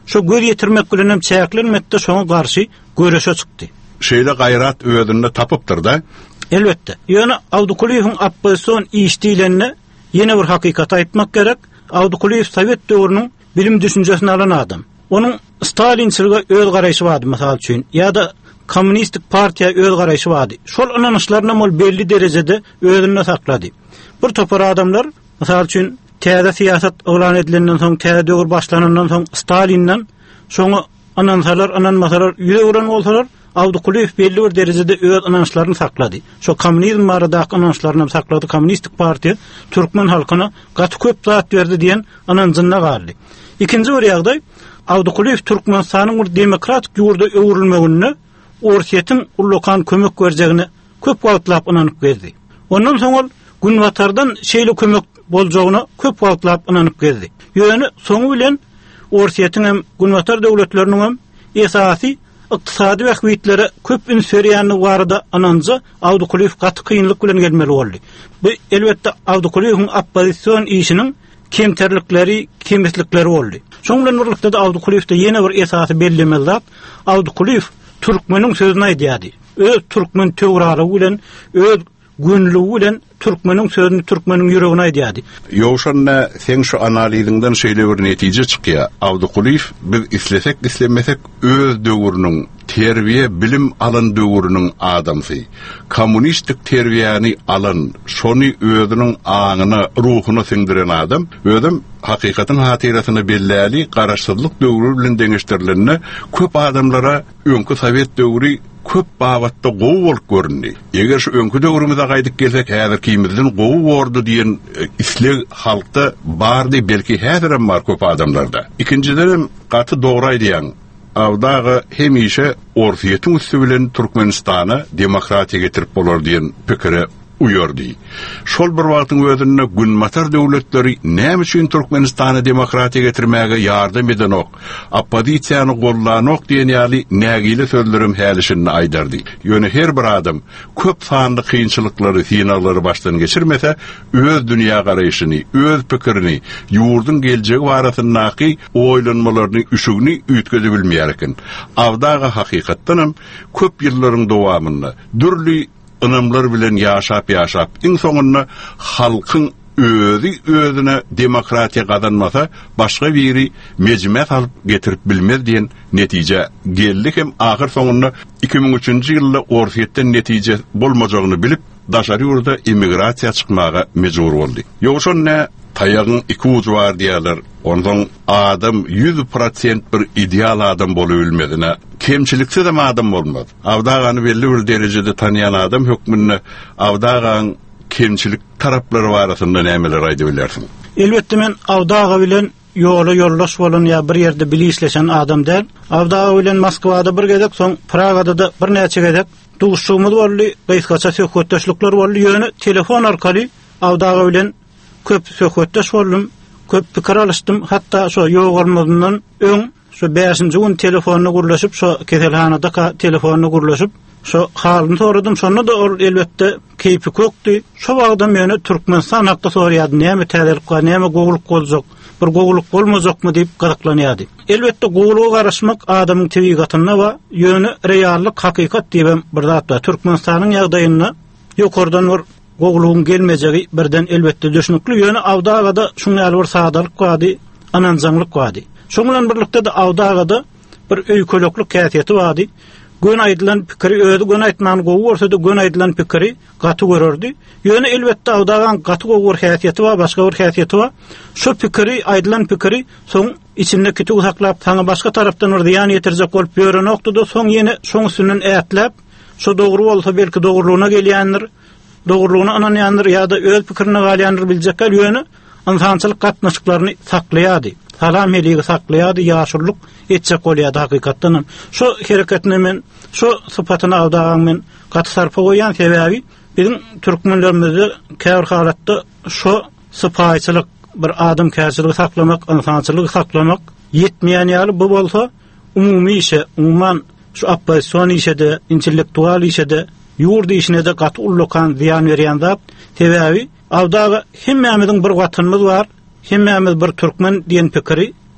Şo göz yetirmek bilen hem çäklenmekde şoňa garşy göreşe çykdy. Şeýle gaýrat özünde tapypdyr da. Elbette. Ýöne Awdukuliýewiň Abbasson işdiýlenine ýene bir hakykat aýtmak gerek. Awdukuliýew Sowet döwrüniň bilim düşünjesini alan adam. Onun Stalinçilge öz garaýşy bardy mysal üçin, ýa-da Kommunistik partiýa öz garaýşy bardy. Şol ananyşlaryny mol belli derejede özüne saklady. Bir topar adamlar, mysal üçin täze siýasat oglan edilenden soň, täze döwür başlanandan soň Stalinden şoňa anansalar, ananmasalar ýüze uran bolsalar, Awdukuliýew belli bir derejede öz ananyşlaryny saklady. Şo kommunizm baradaky ananyşlaryny saklady. Kommunistik partiýa türkmen halkyna gaty köp zat berdi diýen ananyşyna galdy. İkinji bir ýagdaý, Awdukuliýew Türkmenistanyň bir demokratik ýurda öwrülmegine Orsiýetiň ullukan kömek berjegini köp wagtlap ananyp geldi. Ondan soň Günwatardan şeýle kömek boljagyna köp wagtlap ananyp geldi. Ýöne soňu bilen Orsiýetiň hem Günwatar döwletleriniň hem esasy ykdysady wagtlara köp ünsörýänligi barada ananja Awdukuliýew gaty kynlyk bilen gelmeli boldy. Bu elbetde Awdukuliýewiň oppozisiýon işiniň kemterlikleri, kemeslikleri boldy. Şoň bilen birlikde de Awdukuliýewde ýene bir esasy bellemeli zat, Awdukuliýew Türkmeniň sözüne aýdýady. Öz türkmen töwrary bilen, öz günlügi bilen türkmeniň sözüni türkmeniň ýüregine aýdýady. Ýoşanna sen şu analiziňden şeýle bir netije çykýar. Awdukuliýew biz islesek, islemesek öz döwrüniň terbiýe bilim alan döwrüniň adamsy. Kommunistik terbiýany alan, şony özüniň aňyna, ruhuny siňdiren adam, özüm hakykatyň hatyrasyny belläli, garaşsyzlyk döwrü bilen deňeşdirilende köp adamlara öňkü Sowet döwri köp babatda gowy bolup görünýär. Eger şu öňkü döwrümizde gaýdyp gelsek, häzir kimizden gowy bordy diýen isleg halkda bardy, belki häzir hem bar köp adamlarda. İkinciden gaty dogry aýdýan Awdaga hemişe Orsiýetiň üstü bilen Türkmenistana demokratiýa getirip bolar diýen pikire uýardy. Şol bir wagtyň özünde Günwatar döwletleri näme üçin Türkmenistana demokratiýa getirmäge ýardam edenok, oppozisiýany gollanok diýen ýaly nägili sözlerim hälisini aýdardy. Ýöne her bir adam köp sanly kynçylyklary, sinalary başdan geçirmese, öz dünýä garaýşyny, öz pikirini, ýurdun geljegi barasyndaky oýlanmalaryny, üşügini üýtgezi bilmeýärken, Awdaga hakykatdanam köp ýyllaryň dowamynda dürli ınamlar bilen yaşap yaşap in soňunda halkyň özü özüne demokratiýa gazanmasa başga biri mejmet alyp getirip bilmez diýen netije geldik hem ahyr soňunda iki ming üçinji ýylda Orsiýetden netije bolmajagyny bilip daşary ýurda immigrasiýa çykmaga mejbur boldy. Ýogşonda taýagyň iki uju bar diýerler. Ondan adam yüz prosent bir ideal adam bolup bilmedine, kemçiliksiz de adam bolmaz. Awdagany belli bir derejede tanıyan adam hökmünde Awdagaň kemçilik taraplary barasynda nämeler aýdyp bilersiň? Elbetde men Awdaga bilen ýola ýollaş bolan ýa bir ýerde bilisleşen adam däl. Awdaga bilen Moskwada bir gezek, soň Pragada da bir näçe gezek duguşmady boldy, gaýtgaça söhbetdeşlikler boldy. Ýöne telefon arkaly Awdaga bilen köp söhbetdeş boldum. Köp pikir alışdym, hatta şo ýogurmazyndan öň şo beşinji gün telefonuny gurlaşyp, şo keselhanada telefonuny gurlaşyp, şo halyny soradym. Şonda da ol elbetde keýpi kökdi. Şo wagtda meni Türkmenistan hakda soraýardy, näme täzelik bar, näme gowuluk boljak, bir gowuluk bolmajakmy diýip gazaklanýardy. Elbetde gowuluga garaşmak adamyň tebigatyna we ýöne reallyk, hakykat diýip bir zat bar. Türkmenistanyň ýagdaýyna ýokardan bir gowulugyň gelmejegi birden elbetde düşnükli. Ýöne Awdagada şuňa bir sadalyk bardy, ananjanlyk bardy. Şoň bilen birlikde de Awdagada bir öýkeleklik käsiýeti bardy. Gün aýdylan pikiri özü gün aýtman gowy bolsa da gün aýdylan pikiri gaty görerdi. Ýöne elbetde Awdagan gaty gowy käsiýeti bar, başga bir käsiýeti bar. Şu pikiri aýdylan pikiri soň içinde kütüp saklap, taňa başga tarapdan bir ziyan ýetirjek bolup ýören noktada soň ýene şoň üstünden ätlep, şu dogry bolsa belki dogrylygyna gelýändir. Dogrylygyny ananýandyr ýa-da öz pikirini galýandyr biljekler ýöne insançylyk gatnaşyklaryny saklaýardy. Salam heligi saklaýardy, ýaşurlyk etjek bolýardy hakykatdan. Şu hereketini men, şu sypatyny Awdagan men gaty sarpa goýan sebäbi bizim türkmenlerimizde käbir halatda şu sypaýçylyk, bir adam käçiligi saklamak, insançylygy saklamak ýetmeýän ýaly bu bolsa umumy işe, umman şu oppozisiýon işede, intellektual işede, ýurdy işine de gaty ullukan ziyan berýän zat. Sebäbi Awdaga hemmämiziň bir watanymiz bar, hemmämiz bir türkmen diýen pikiri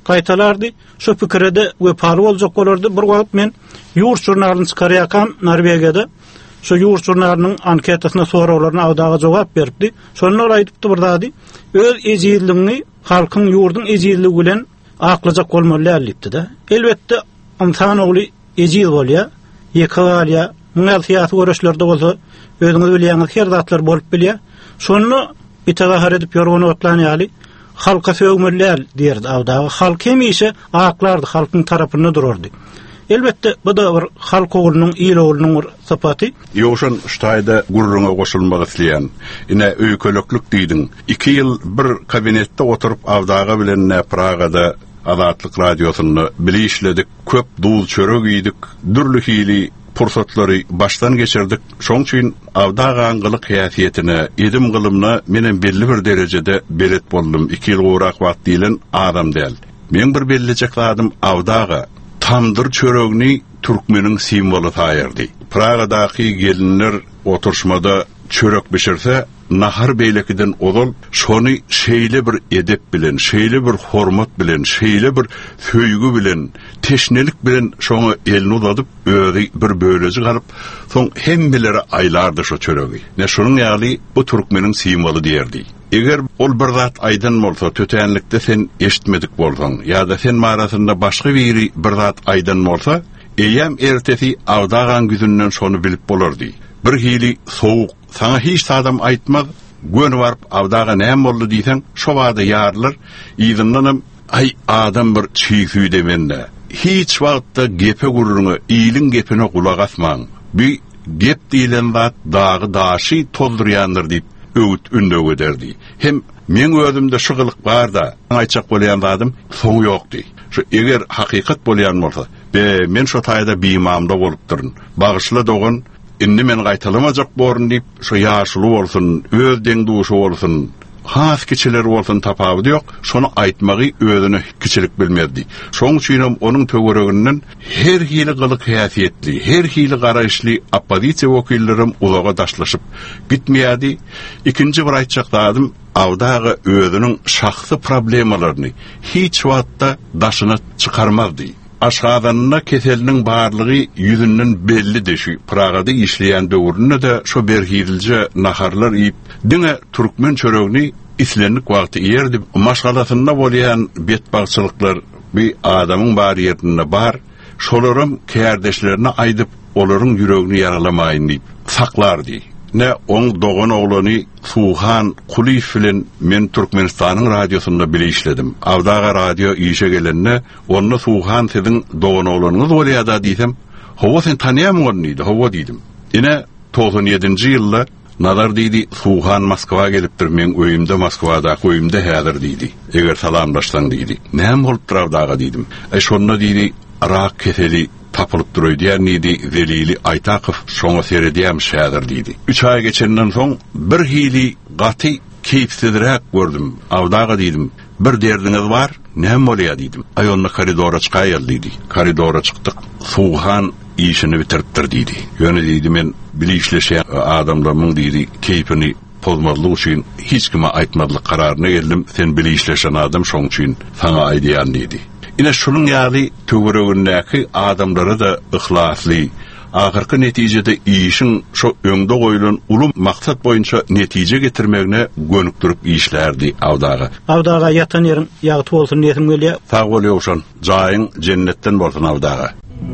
gaýtalardy. Şu pikirde wepaly boljak bolardy. Bir wagt men ýurt jurnalyny çykarýakam Norwegiýada. Şu ýurt jurnalynyň anketasyna soraularyna awdaga jogap berdi. Şonlar aýdypdy birdady. Öz ejizligini halkyň ýurdun ejizligi bilen aklajak bolmaly diýipdi-de. Elbetde insan ogly ejiz bolýar, ýekalýar, muňal syýasy görüşlerde bolsa, özüňiz bilýäňiz her zatlar bolup bilýär. Şonu bitagahar edip ýorgony otlanýaly, halka söýmelýär diýerdi awdaga. Halk hemişe aklardy, halkyň tarapynda durardy. Elbette bu da bir halk oglunyň, ýyl oglunyň bir sapaty. Ýoşan ştaýda gurrunga goşulmak isleýän, ine öýkeleklik diýdiň. iki ýyl bir kabinetde oturup awdaga bilen Pragada Azatlyk radiosyny bilişledik, köp duul çörek ýydyk, dürli hili pursatlary baştan geçirdik. Şoň üçin awdaga aňgylyk häsiýetine, edim gylymna menen belli bir derejede belet boldum. iki ýyl gorak wagt diýilen adam däl. Men bir bellecek adam awdaga tamdyr çöregini türkmeniň simwolu taýyrdy. Pragadaky gelinler oturşmada çörek bişirse, nahar beýlekiden odal şonu şeýle bir edep bilen, şeýle bir hormat bilen, şeýle bir söýgü bilen, teşnelik bilen şonu elini uzadyp öýri bir böleji galyp, soň hemmeleri aýlardy şu çöregi. Ne şunun ýaly bu türkmeniň simwolu diýerdi. Eger ol bir zat aýdan bolsa, tötäňlikde sen eşitmedik bolsaň, ýa-da sen marasynda başga biri bir zat aýdan bolsa, eýem ertesi awdagan güzünden şonu bilip bolardy. Bir hili soğuk, sana hiç adam aýtmaz, gönü varıp awdaga näme boldy diýsen, şo wagda ýarlar, ýygyndanyň ay adam bir çiýsü demende. Hiç wagtda gepe gurruňy, ýylyň gepine kulak asmaň. Bir gep diýilen zat dagy daşy toldurýandyr diýip öwüt ünde öderdi. Hem men özümde şu gylyk bar da, aýtjak bolýan zadım soň ýokdy. Şu eger hakykat bolýan bolsa, be men şo taýda biýmamda bolup durun. Bagyşla dogun indi men gaýtalamajak borun diýip, şo ýaşuly bolsun, öz deňduşy bolsun, has kiçiler bolsun tapaby ýok, şonu aýtmagy özüne kiçilik bilmedi. Şoň üçin onuň töwereginden her hili gylyk häsiýetli, her hili garaşly oppozisiýa wekillerim ulaga daşlaşyp gitmeýärdi. İkinji bir aýtjak dadym, awdaga özüniň şahsy problemalaryny hiç wagtda daşyna çykarmazdy. Aşgadanna keseliniň barlygy ýüzünden belli deşi. Pragada işleýän döwründe de şo berhidilje naharlar iýip, diňe türkmen çöregini islenlik wagty ýerdi. Maşgalasynda bolýan betbagçylyklar bir adamyň bar ýerinde bar, şolarym kärdeşlerine aýdyp, olaryň ýüregini ýaralamaýyn diýip saklardy. Ne on doğan oğlanı Suhan Kulif bilen men Türkmenistanyň radiosunda bile işledim. Awdaga radio işe gelenne onu Suhan sizin doğan oğlanıňyz bolýar diýsem, "Hawa sen tanýamyň diýdi." "Hawa" diýdim. Ine doksan ýedinji ýylda nazar diýdi, Suhan Moskwa gelipdir, men öýümde Moskwada, öýümde häzir diýdi. Eger salamlaşsaň diýdi. "Näme bolup durawdaga?" diýdim. "E şonda diýdi, rak keseli tapılıp duruyor diýär nidi Zelili Aytakow şoňa seredýär şäder diýdi. üç ay geçenden soň bir hili gaty keypsizrek gördüm. Awdaga diýdim, bir derdiňiz bar, näme bolýar diýdim. Aýonna koridora çykaýal diýdi. Koridora çykdyk. Suhan işini bitiripdir diýdi. Ýöne diýdi, men bilişleşen adamlaryň diýdi, keypini pozmalyk üçin hiç kime aýtmadlyk kararyna geldim. Sen bilişleşen adam şoň üçin sana aýdýan diýdi. Ine şunun ýaly töweregindäki adamlara da ihlasly, ahyrky netijede işin şo öňde goýulan uly maksat boýunça netije getirmegine gönükdirip işlerdi awdaga. Awdaga ýatan ýerin ýagty bolsun diýesim gelýär. Sag bolýar şon, jaýyň jennetden bolsun awdaga.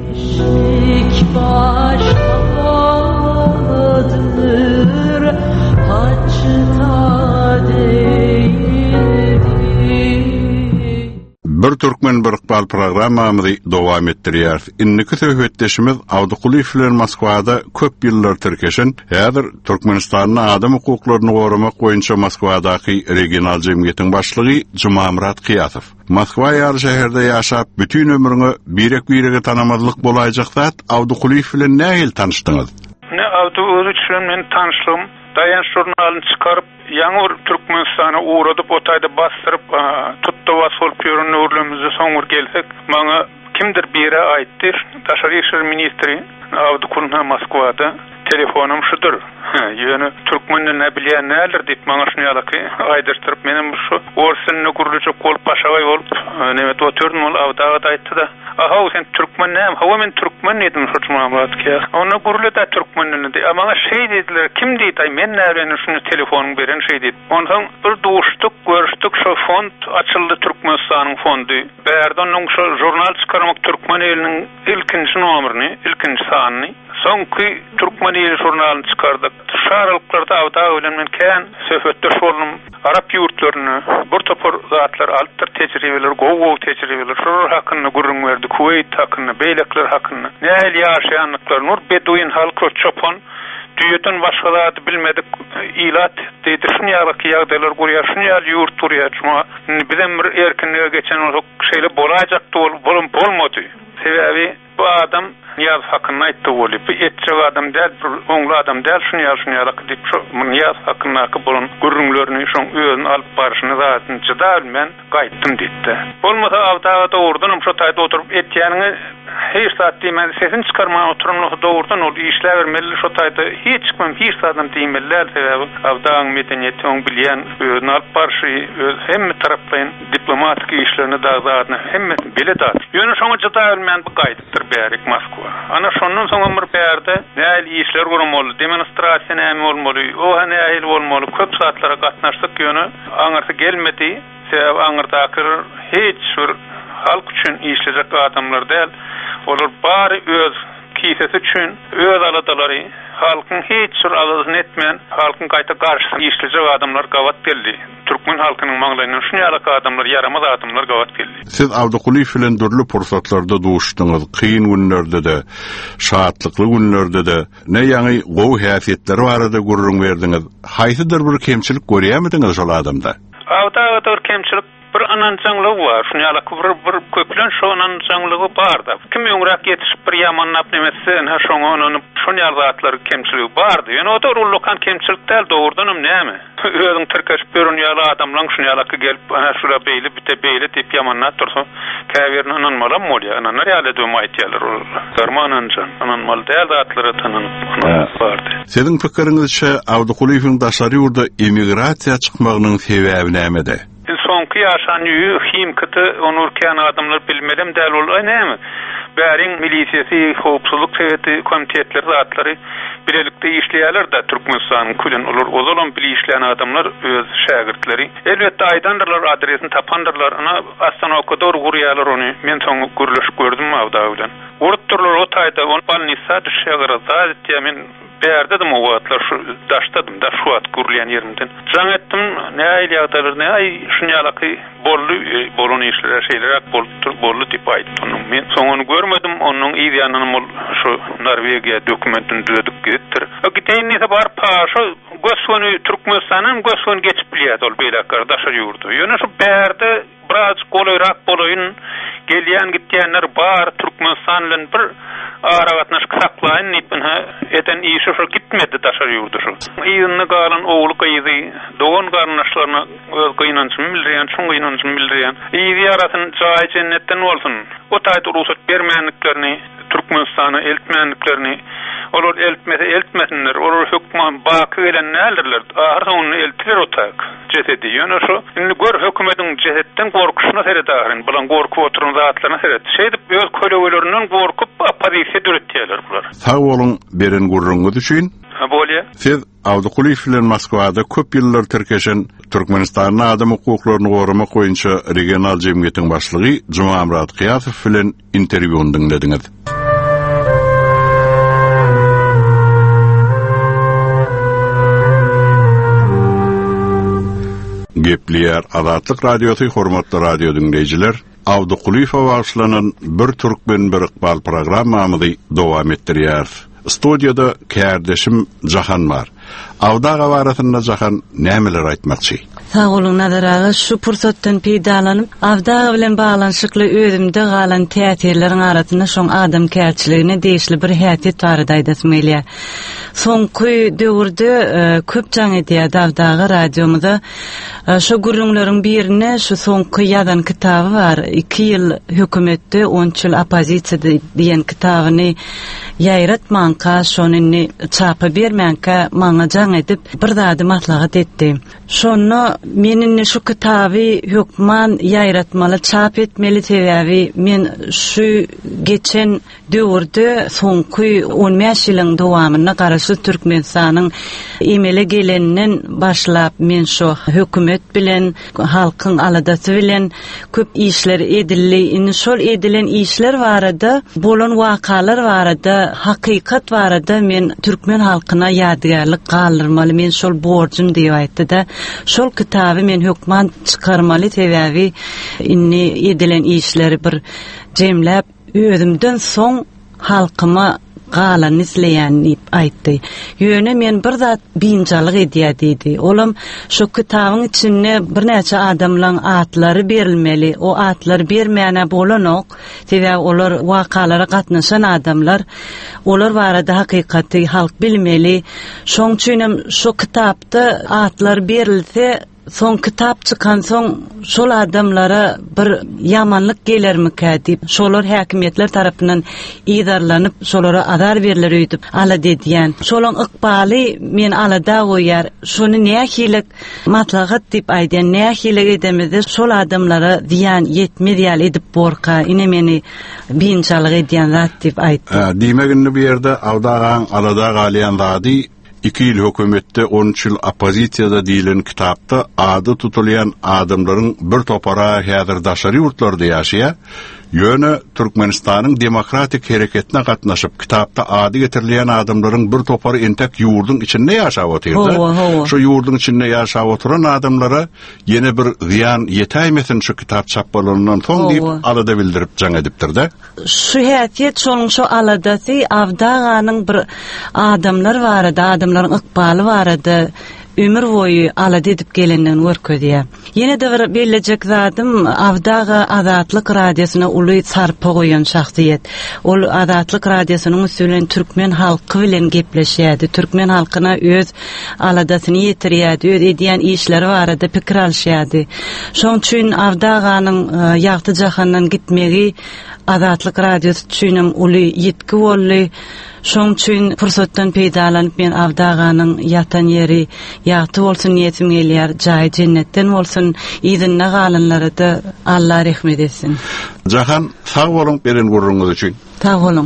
Bir Türkmen bir iqbal programmamyzy dowam etdirýär. Inniki söhbetleşimiz Awdukulif bilen Moskwada köp ýyllar tirkeşen, häzir Türkmenistanyň adam hukuklaryny goramak boýunça Moskwadaky regional jemgyýetiň başlygy Jumamurat Qiyasow. Moskwa ýaly şäherde ýaşap bütün ömrüňi birek-birege tanamazlyk bolajak zat Awdukulif bilen nähil tanışdyňyz? Ne Awdukulif bilen men tanışdym. Dayan jurnalyny çykaryp, ýaňy Türkmenistana uğradyp, otaýda bastyryp, tutda wasol pýörüň öwrlemizde soňur gelsek, maňa kimdir bire aýtdy, Taşary işler ministri Awdukulna Moskwada telefonum şudur. Ýöne türkmenden ne bilýän nädir diýip maňa şunu ýalyky aýdyrtyryp menem şu orsyny gurulujak bolup başagay bolup näme oturdum ol awdaga aýtdy da aha sen türkmen näme hawa men türkmen edim şu Muhammadka ona gurulda türkmenden diýip amaňa şey dediler kim diýdi men näme şunu telefonumy beren şey diýip ondan bir duştuk görüşdük şu fond açyldy Türkmenistanyň fondy bärden onuň şu jurnal çykarmak türkmen eliniň ilkinji nomerini ilkinji sanyny soňky türkmen eli jurnalyny çykardyk. Şaralyklarda awda bilen men kän söhbetde şolum Arap ýurtlaryny bir topar zatlar altyr tejribeler, gow-gow tejribeler şol hakyny gurrun berdi, Kuwait hakyny, beýlekler hakyny. Nähili ýaşaýanlyklar, nur beduin halky çopon düýeden başga zat bilmedik ilat diýdi. Şunu ýalyky ýagdaýlar gurýar, şunu ýaly ýurt durýar. Şuna bilen bir erkinlige geçen ol şeýle bolajakdy, bolum bolmady. Sebebi bu adam Niyaz hakkında aytdy bolup, etçe adam däl, oňly adam däl, şunu ýa şunu ýa diýip şu Niyaz hakkında bolun gurrunlaryny şoň özüni alyp barşyny zatyny çydar men gaýtdym diýdi. Bolmasa awdaga dowurdum şu taýda oturup etýäniňi hiç saat diýmän sesini çykarmagy oturumly dowurdan ol işler bermeli şu taýda hiç çykmam hiç adam diýmeler sebebi awdagyň medeniýeti oň bilýän özüni alyp barşy öz hemme tarapdan diplomatik işlerini dagdagyny hemme biledat. Ýöne şoňa çydar men bu gaýtdyr bärik Moskwa. Ana şondan soň bir berde näil işler gurulmaly, demonstrasiýa näme bolmaly, o näil bolmaly, köp saatlara gatnaşdyk ýöne aňarsa gelmedi. Sebäbi aňardaky hiç bir halk üçin işlejek adamlar däl. Olar bary öz kisesi üçin öz aladalary halkyň hiç bir alazyny etmän, halkyň gaýta garşysyna işlejek adamlar gawat geldi. Türkmen halkynyň maňlaryna şunu ýaly adamlar, yaramaz adamlar gawat geldi. Siz Awdukuly bilen dürli pursatlarda duşdyňyz, kıyın günlerde de, şahatlykly günlerde de, ne ýaňy gowy häsiýetleri barada gurrun berdiňiz. Haýsydyr bir kemçilik görýärmidiňiz şol adamda? Awda bir kemçilik bir anançanlyk bar. Şunu ýaly bir bir köplen şu anançanlygy bardy. Kim ýöňrak ýetişip bir ýamanlap nemesi, ha şoňa onu şunu ýaly zatlar kemçiligi bardy. Ýöne o da urulkan kemçilik däl dowurdanam näme? Özüň türkeş görün ýaly adamlaryň şunu ýaly gelip ana şura beýli bite beýli diýip ýamanlap dursa, käbirini ananmalam bolýar. Ananlar ýaly döwüm aýtýarlar. Garmanançan, ananmal däl zatlary tananyp bardy. Siziň pikiriňizçe Awdukulyň daşary ýurda emigrasiýa çykmagynyň sebebi nämede? Soňky ýaşanýy himkity onurkän adamlar bilmedim däl bolýar näme? Bäriň milisiýasy, howpsuzlyk soweti komitetleri zatlary bilelikde işleýärler da Türkmenistanyň külen olur. Ozalan bile işleýän adamlar öz şägirdleri. Elbetde aýdandyrlar, adresini tapandyrlar. Ana astan okador gurýarlar ony. Men soň guruluş gördüm awda bilen. Urutdurlar o taýda on balnisa düşýär zat men bärdedim o wagtlar şu daşdadım da şu at gurulýan ýerimden. Jaň etdim, näil ýagdaýlar, näi şunu ýaly bolly bolun işler şeýler bolupdyr, bolly diýip aýtdym. Men soň onu görmedim, onuň ýa-da şu Norwegiýa dokumentini düzedip gittir. O gitýän ise bar paşa gösüni Türkmenistanyň gösüni geçip bilýär ol beýlekler daşary ýurdu. Ýöne şu bärde biraz golayrak bolaýyn gelýän gitýänler bar Türkmenistan bilen bir aragatnaş saklaýyn diýip eden işi şu gitmedi daşary ýurdu şu. Ýyny galan ogly gyýdy, dogan garnaşlaryna öz gynançyny bildirýän, şoň gynançyny bildirýän. Ýygy arasyny jaý jennetden bolsun. O taýda ruhsat bermänliklerini, Türkmenistany eltmänliklerini, olar eltmese eltmesinler, olar hökman baky gelen nälerler, ahir onu eltiler o taýk. Jesedi ýöne şu, indi gör hökümetiň jesetden gorkuşyna seredärin, bilen gorkup oturan zatlaryna seret. Şeýdip öz kölegelerinden gorkup opozisiýa döretýärler bular. Sag bolun beren gurrunňyz üçin. Ha bolýar. Siz Awdukuly bilen Moskwada köp ýyllar tirkeşen Türkmenistanyň adam hukuklaryny goramak boýunça regional jemgyýetiň başlygy Jumamrat Qiyasow bilen interwýuny dinlediňiz. Gepliyar Azatlyk radiosu hormatly radio dinleyijiler, Awdukulyfa bagşlanan bir türkmen bir iqbal programmamyzy dowam etdirýär. Studiyada kärdeşim Jahan var. Awdaga barasynda jahan nämeler aýtmakçy? Sağ olun Nazar ağa, şu pursatdan peýdalanyp Awdaga bilen baglanyşykly özümde galan täsirleriň arasynda şoň adam kärçiligine değişli bir häsiýet barada aýdasym gelýär. Soňky döwürde köp jaň edýär Awdaga radiomuda. Şu gurrunlaryň birine şu soňky ýazan kitaby var. iki ýyl hökümetde on üç ýyl opozisiýada diýen kitabyny ýaýratmanka, şonyny çapa bermänkä maňa jaň edip bir zady maslahat etdi. Şonu menin şu kitaby hökman ýaýratmaly, çap etmeli sebäbi men şu geçen döwürde soňky on beş ýylyň dowamyna garaşy Türkmenistanyň emele geleninden başlap men şu hökümet bilen, halkyň aladasy bilen köp işler edildi. Indi şol edilen işler barada, bolan wakalar barada, hakykat barada men türkmen halkyna ýadygärlik galdyrmaly, men şol borjum diýip aýtdy-da. Şol kitaby men hökman çykarmaly sebäbi inni edilen işleri bir jemläp özümden soň halkyma galan isleýän diýip aýtdy. Ýöne men bir zat biňjalyk edýär diýdi. Olam şu kitabyň içinde bir näçe adamlaryň atlary berilmeli. O atlar bermäne bolanok, sebäbi olar wakalara gatnaşan adamlar, olar barada hakykaty halk bilmeli. Şoň üçin şu kitapda atlar berilse, son kitap çıkan son şol adamlara bir yamanlık gelermika diýip şolar häkimetler tarapyndan iýdarlanyp şolara azar beriler öýdüp ala dediýän. Şolaň ykbaly men alada goýar. Şonu nähilek maslahat diýip aýdýan, nähilek edemizde şol adamlara ziýan ýetmedýär edip borka, ine meni biňçalyk edýän zat diýip aýtdy. Diýmeginde bir ýerde Awdagaň alada galýan zady iki ýyl hökümetde on üç ýyl opozisiýada diýilen kitapda ady tutulýan adamlaryň bir topara häzir daşary ýurtlarda ýaşaýar. Ýöne Türkmenistanyň demokratik hereketine gatnaşyp kitapda ady getirilýän adamlaryň bir topary entek ýurdun içinde ýaşap oturýar. Şu ýurdun içinde ýaşap oturan adamlara ýene bir ziýan ýetäýmesin şu kitap çap bolanyndan soň diýip alada bildirip jaň edipdir-de. Şu häsiýet şoň şu aladasy Awdaganyň bir adamlar barada, adamlaryň ykbaly barada ömür boyu alad edip gelenden görkezýär. Ýene de bir bellecek zatym Awdaga Azatlyk radiosyna uly sarpa goýan şahsiýet. Ol Azatlyk radiosynyň üstünden türkmen halky bilen gepleşýärdi. Türkmen halkyna öz aladasyny ýetirýärdi, öz edýän işleri barada pikir alşýardy. Şoň üçin Awdaganyň ýagty jahandan gitmegi Azatlyk radiosy üçin uly ýetki boldy. Şoň üçin fursatdan peýdalanyp men Awdaganyň ýatan ýeri ýagty bolsun niýetim gelýär, jaý jennetden bolsun, ýygyna galanlara da Allah rahmet etsin. Jahan sag boluň beren gurruňyz üçin. Sag boluň.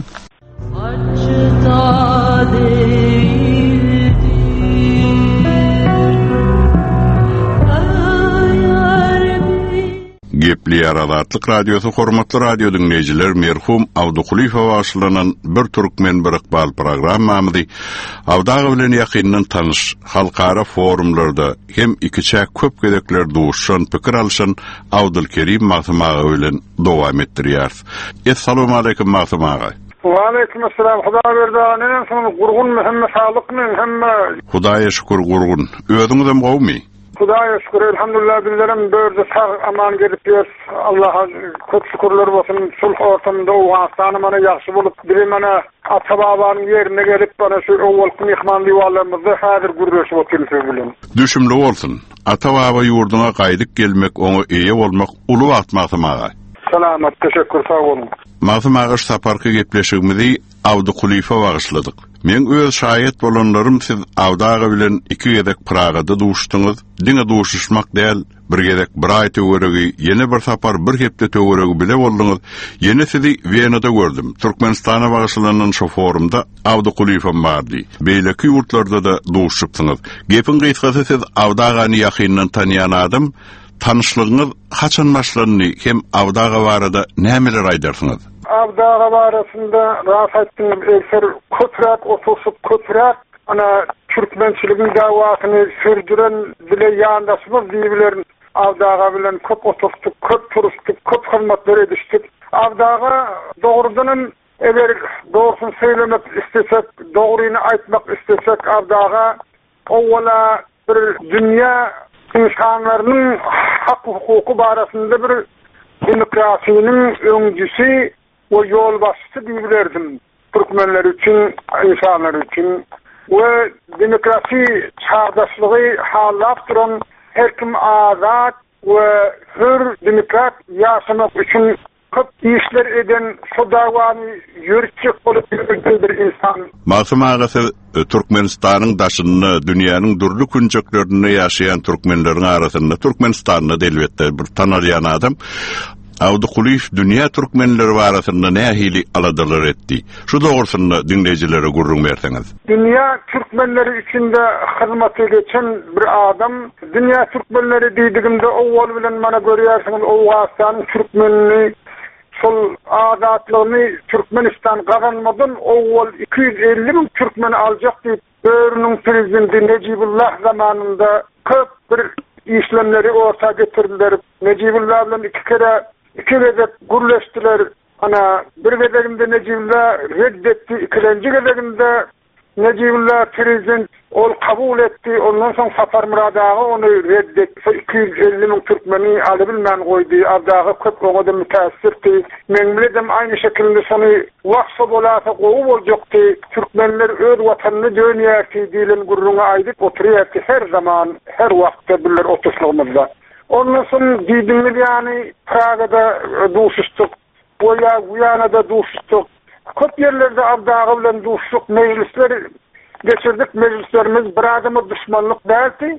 Gepli Azatlyk radiosu hormatly radio dinleyijiler, merhum Awdukulifa başlanan bir türkmen bir ykbal programmamyzy Awdaga bilen ýakyndan tanış halkara forumlarda hem ikiçe köp gedekler duşan pikir alşan Awdulkerim Magtumaga bilen dowam etdirýär. Assalamu alaykum Magtumaga. Wa alaykum assalam. Huda berdi. Nenen soň gurgun hem sağlykny hem Hudaýa şükür gurgun. Özüňizem gowmy? Hudaýa şükür, elhamdülillah bizlerim börde sağ aman gelip ýör. Allaha köp şükürler bolsun. Sulh ortamynda Awganystan'a mana ýaxşy bolup, biri mana ata-babaryň ýerine gelip bana şu owal mehman diýwarlarymyzda häzir gurreşip oturýar bilen. Düşümli bolsun. Ata-baba ýurduna gaýdyp gelmek, oňa eýe bolmak uly atmakdymaga. Salamat, teşekkür, sağ olun. Magtumaga saparky gepleşigimizi Awdukulifa bagyşladyk. Men öz şaýet bolanlarym siz Awdaga bilen iki gedek Pragada duşdyňyz. Diňe duşuşmak däl, bir gedek bir aý töweregi, ýene bir sapar bir hepde töweregi bile boldyňyz. Ýene sizi Wienada gördüm. Türkmenistana bagyşlanan şu forumda Awdukulifa bardy. Beýleki ýurtlarda da duşupdyňyz. Gepin gysgasy siz Awdagany ýakyndan tanýan adam, tanışlygyňyz haçan başlandy hem Awdaga barada nämeler aýdarsyňyz? Awdaga barasynda rahatlyň ekser köprak otursup köprak ana türkmençiligiň dawatyny sürdüren bile ýandaşmyz diýilerin Awdaga bilen köp otursup köp turuşdyk, köp hyzmatlar edişdik. Awdaga dogrudan eger dogrusyny söylemek istesek, dogruny aýtmak istesek Awdaga Owala bir dünya insanlarının hak hukuku barasında bir demokrasinin öncüsü ve yol başçısı diyebilirdim. Türkmenler için, insanlar için ve demokrasi çağdaşlığı halap duran her kim azat ve hür demokrat yaşamak için köp işler eden şu davanı yürütecek olup bir insan. Masum ağası Türkmenistan'ın daşını, dünyanın durlu künceklerini yaşayan Türkmenlerin arasında Türkmenistan'ı delbette bir tanıyan adam. Awdukuliýew dünya Türkmenleri arasında nähili aladalar etdi. Şu doğrusunda dinleyicilere gurrun berseňiz. Dünya Türkmenleri içinde hizmet geçen bir adam. Dünya Türkmenleri diýdigimde owwal bilen mana görýärsiňiz, Owgastan Türkmenini şol adatlaryny Türkmenistan gazanmadan owwal iki yüz elli bin Türkmen aljak diýip Börünün prezidenti Necibullah zamanında köp bir işlemleri orta getirdiler. Necibullah bilen iki kere iki vezet gurleştiler. Ana bir vezeginde Necibullah reddetti. İkinci vezeginde Necibullah prezident ol kabul etti. Ondan sonra Safar Muradağı onu reddetti. iki yüz elli bin Türkmeni alıbilmen koydu. Avdağı köp onu da müteessirti. Men biledim aynı şekilde sonu vaksa bolasa qoğu olacaktı. Türkmenler öz vatanını dönýärdi diýilen gurruna aýdyp oturýardy her zaman, her wagtda birler oturşlygymyzda. Ondan sonra diýdiňiz ýani Pragada duşuşdyk. Boya Guyana'da duşuşdyk. Köp yerlerde avdağı bilen duşuşdyk, meclisler geçirdik. Meclislerimiz bir adamı düşmanlık däldi.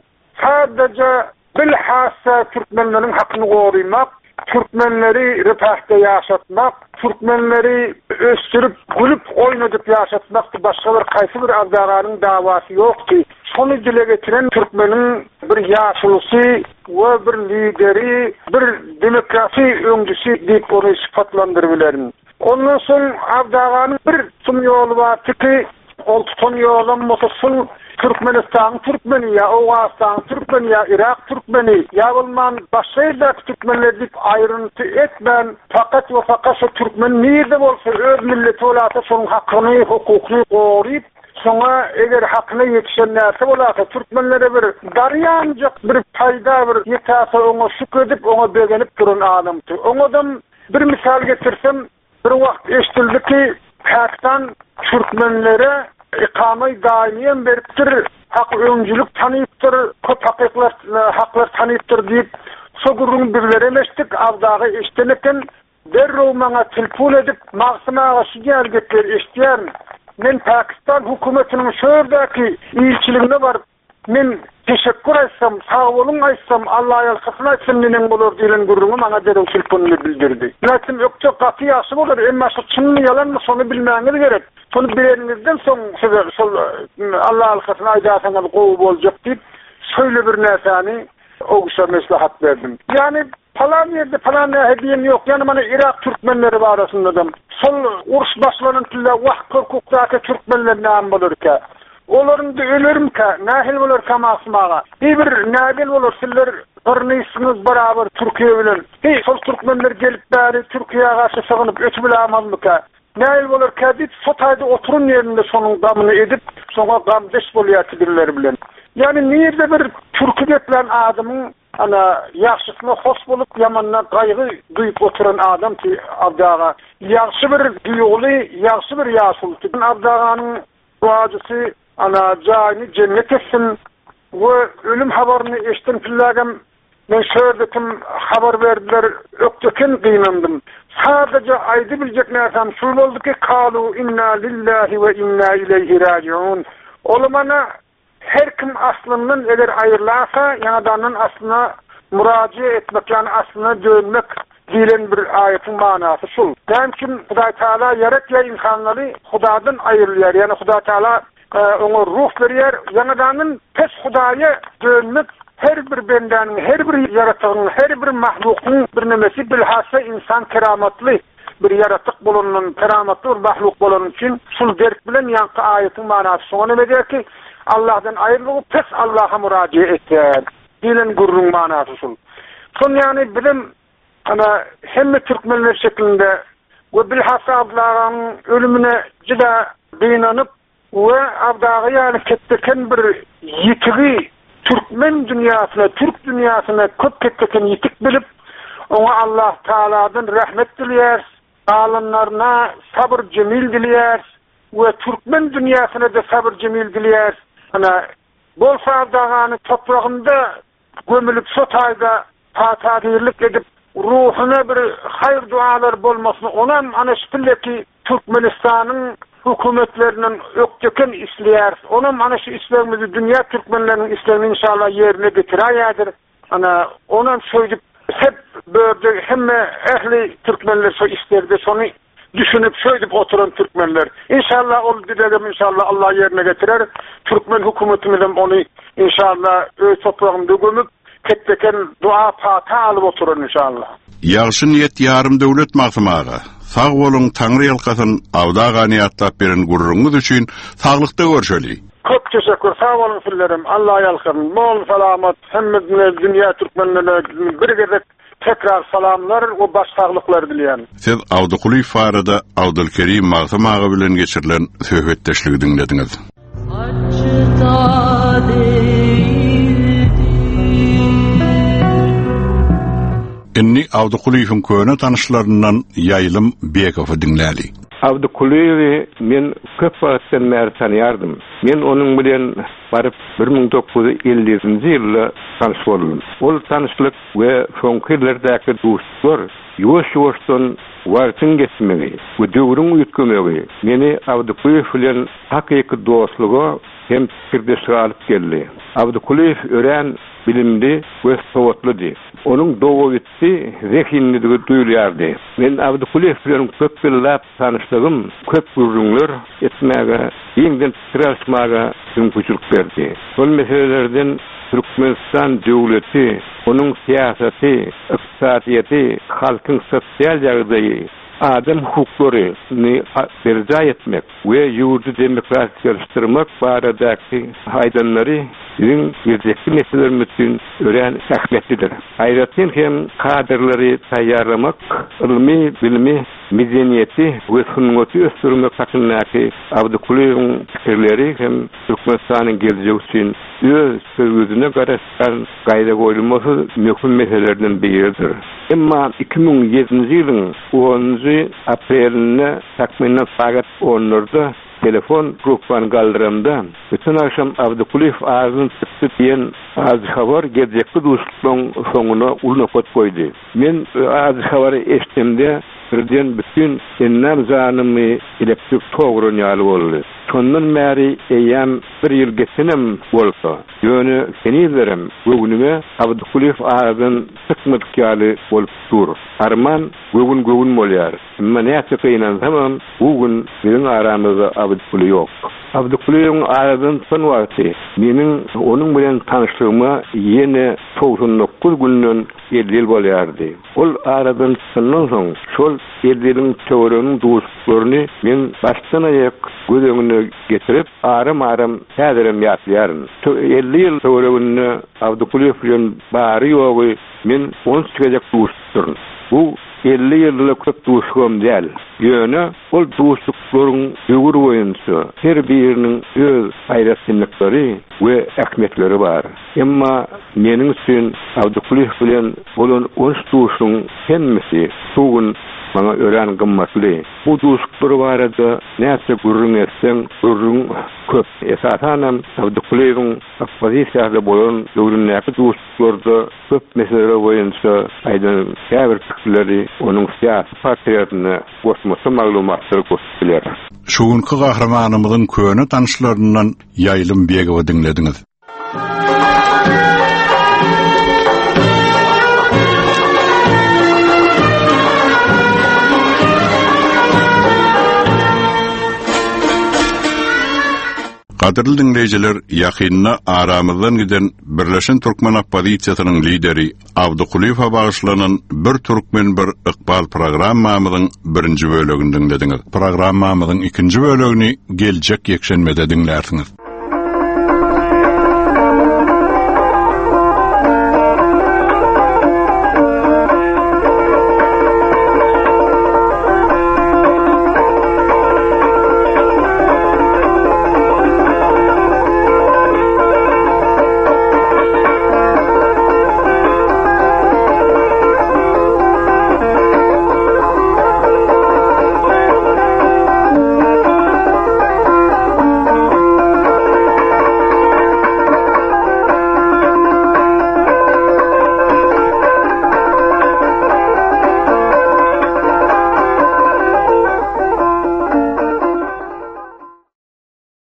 Sadece bilhassa Türkmenlerin hakkını gorumak, Türkmenleri refahda yaşatmak, Türkmenleri östürüp, gülüp, oynadıp yaşatmak, başka bir kaysı bir avdağanın davası yoktu. Sonu dile getiren Türkmenin bir yaşılısı ve bir lideri, bir demokrasi öncüsü deyip onu sıfatlandırabilirim. Ondan sonra avdağanın bir tüm yolu var ki, ol tutan yolun motosun Türkmenistan Türkmeni ya, Owgastan Türkmeni ya, Irak Türkmeni ya, olman başka Türkmenler deyip ayrıntı etmen, fakat ve fakat o Türkmen neyde olsa öz milleti olasa sonun hakkını, hukukunu koruyup, sonra eğer hakkına yetişen nerse olasa Türkmenlere bir daryancak bir payda bir yetasa onu şükredip onu beğenip durun adamdı. Ondan bir misal getirsem, bir vakt eştildi ki Pakistan Türkmenlere ikame-i daimiyen beriptir, hak öňçülük tanıyıptır, köp hakyklar haklar tanıyıptır deyip sogurun birleremeştik, avdağı eşteneken derrow maňa telefon edip maksamağa şigel getler eşdiýär. Men Pakistan hukumetiniň şördäki ilçiligine bar, men teşekkür etsem, sağ olun aýtsam, Allah ýalkasyna aýtsam nenen bolar diýen gurruny maňa derrow telefonyny bildirdi. Näçim ýokça gaty ýaşy bolar, emma şu çynmy ýalanmy şonu bilmäňiz gerek. Şonu bileningizden soň şol Allah ýalkasyna aýdasaňyz gowy boljak diýip şöyle bir näseni oguşa meslahat berdim. Yani falan yerde falan hediyem yok. Yani mana Irak Türkmenleri barasında da sol uruş başlanıntıyla vah korkuktaki Türkmenler näme bolurka. Olaryň da ölürmkä, nähil bolarka masmaga. Bir nädil bolar sizler birnisiniz beraber Türkiýe bilen. Hey, sol Türkmenler gelip bäri Türkiýe garşy sygynyp ötüp bilemezmika. Nähil bolarka diýip sotaýda oturun ýerinde şonuň gamyny edip, soňa gamdeş bolýardy birleri bilen. Yani näde bir Türkü getlen adamyň ana ýaşysyna hoş bolup ýamanna gaýgy duýup oturan adam ki avdaga ýaşy bir duýguly, ýaşy bir ýaşulty. Avdaganyň duajysy ana jaýyny cennet etsin we ölüm habaryny eşitdim pillägem men şördükim habar berdiler ökdöken gynandım. Sadece aýdy biljek näsem şu boldy ki kalu inna lillahi ve inna ileyhi raciun. Olmana her kim aslından eğer ayrılasa yanadanın aslına müracaat etmek, yani aslına dönmek diyen bir ayetin manası şu. Yani kim Huda Teala yaratıyor insanları Huda'dan ayrılıyor. Yani Huda Teala e, ona ruh veriyor. Yanadanın pes Huda'ya dönmek her bir bendenin, her bir yaratığın, her bir mahlukun bir nemesi bilhassa insan keramatlı bir yaratık bulunun, keramatlı bir mahluk bulunun için sul derk bilen yankı ayetin manası. Sonra ne diyor ki Allah'dan ayrılıp pes Allah'a müracaat etler. Dilen gurrun manası sul. Son yani bilim ana hem Türkmenler şeklinde ve bilhassa Allah'ın ölümüne cida beynanıp we abdagy ýaly ketdeken bir ýitigi Türkmen dünýasyna, Türk dünýasyna köp ketdeken ýitik bilip, ona Allah Taala'dan rahmet dilýär, alanlarına sabır cemil dilýär we Türkmen dünýasyna da sabır cemil dilýär. Ana bolsa abdagany topragynda gömülüp sotaýda tataryrlyk edip ruhuna bir hayır dualar bolmasyny onam ana şpilleki Türkmenistanyň hukumetlerinin ökteken isleýär. Onam ana şu islegimizi dünýä türkmenleriniň islegini inşallah yerine getirýärdir. Ana onam söýdüp hep böyle hemme ehli Türkmenler şu isterdi, şonu düşünüp söýdüp oturan Türkmenler. İnşallah ol dilegem inşallah Allah yerine getirer. Türkmen hukumetimizden onu inşallah öz toprağında gömüp ketdeken dua pata alıp oturun inşallah. Ýagşy niyet ýarym döwlet magsymaga. Sag bolun Taňry ýalkasyn awdaga niýatlap beren gurruňyz üçin saglykda görşeli. Köp teşekkür, sağ olun fillerim. Allah ýalkasyn, bol salamat, hemmezine dünýä türkmenlerine bir gezek tekrar salamlar we başsaglyklar dilýän. Siz Awdukuly farada Awdulkerim magsymaga bilen geçirilen söhbetdeşligi dinlediňiz. Inni Awdukulyň köne tanışlarından Ýaýlym Begowy dinläli. Awdukulyny men köp wagtdan bäri tanýardym. Men onuň bilen baryp bir ming dokuz yüz ellinji ýylda tanış boldum. Ol tanışlyk we soňky ýyldardäki dostluk ýoş-ýoşdan wartyn geçmegi we döwrüň ýetgemegi meni Awdukuly bilen hakyky dostlugy hem kirdeşlik alyp geldi. Awdukuly ören bilimli we sowatlydy. Onuň dowawetsi zehinligi duýulýardy. Men Awdukuly bilen köp ýyllap tanışdygym, köp gurrunlar etmäge, ýeňden tiralmaga mümkinçilik berdi. Bol meselelerden Türkmenistan döwleti, onuň siýasaty, ykdysadyýety, halkyň sosial ýagdaýy, adam hukuklaryny berja etmek we ýurdu demokratlaşdyrmak baradaky haýdanlary bizim gelecekki nesillerimiz için ören ähmiýetlidir. Aýratyn hem kadrlary taýýarlamak, ilmi, bilmi, medeniyeti we sunnaty ösdürmek hakynaky Awdukulyň pikirleri hem Türkmenistanyň geljegi üçin öz sözüne garaşan gaýda goýulmasy möhüm meselelerden biridir. Emma iki ming ýedinji ýylyň onunji aprelinde takminen sagat onlarda telefon gruppan galdyramda bütün akşam Awdukuly ağzyn çıkty diýen az habar gelecekki dostlugyň soňuna ulnapot goýdy. Men az habary eşitdimde birden bütün ennam zanymy elektrik togrunýaly boldy. Şondan bäri eýem bir ýyl geçenem bolsa, ýöne senilerim göwnüme Awdukuly ağzyn çıkmakýaly bolup dur. Arman göwün göwün bolýar. Men näçe kaynan tamam, bugün biziň aramyzda Awdukuly ýok. Awdukulyň ağzyn son wagty meniň onuň bilen tanışlygyma ýene doksan dokuz günden elli ýyl bolýardy. Ol aradan sondan soň şol elliň töweriniň dostluklaryny men başdan aýak gözüňe getirip aram-aram häzirem ýatlýaryn. elli ýyl töweriniň Awdukuly bilen bary ýogy men on çykajak dostluk. Bu elli ýyllyk köp dostlugum däl. Ýöne ol dostluklaryň ýugur boýunça her biriniň öz aýratynlyklary we ähmiýetleri bar. Emma meniň üçin Awdukuly bilen bolan on dostlugyň hemmesi sugun bana ören gymmatly. Bu dostluklar barada näçe gurrun etseň, gurrun köp. Esasanam Awdukulyň opozisiýada bolan döwründäki dostluklarda köp meseleler boýunça aýdan häzir pikirleri onuň siýasy partiýasyna gosmasy maglumatlary gösterýär. Şuňky gahramanymyzyň köne tanışlaryndan Ýaýlym Begowy dinlediňiz. Qadirli dinleyijiler, ýakynna aramyzdan giden Birleşen Türkmen Opozisiýasynyň lideri Awdukulywa bagyşlanan bir Türkmen bir ykbal programmamyzyň birinji bölegini dinlediňiz. Programmamyzyň ikinji bölegini geljek ýekşenmede dinlersiňiz.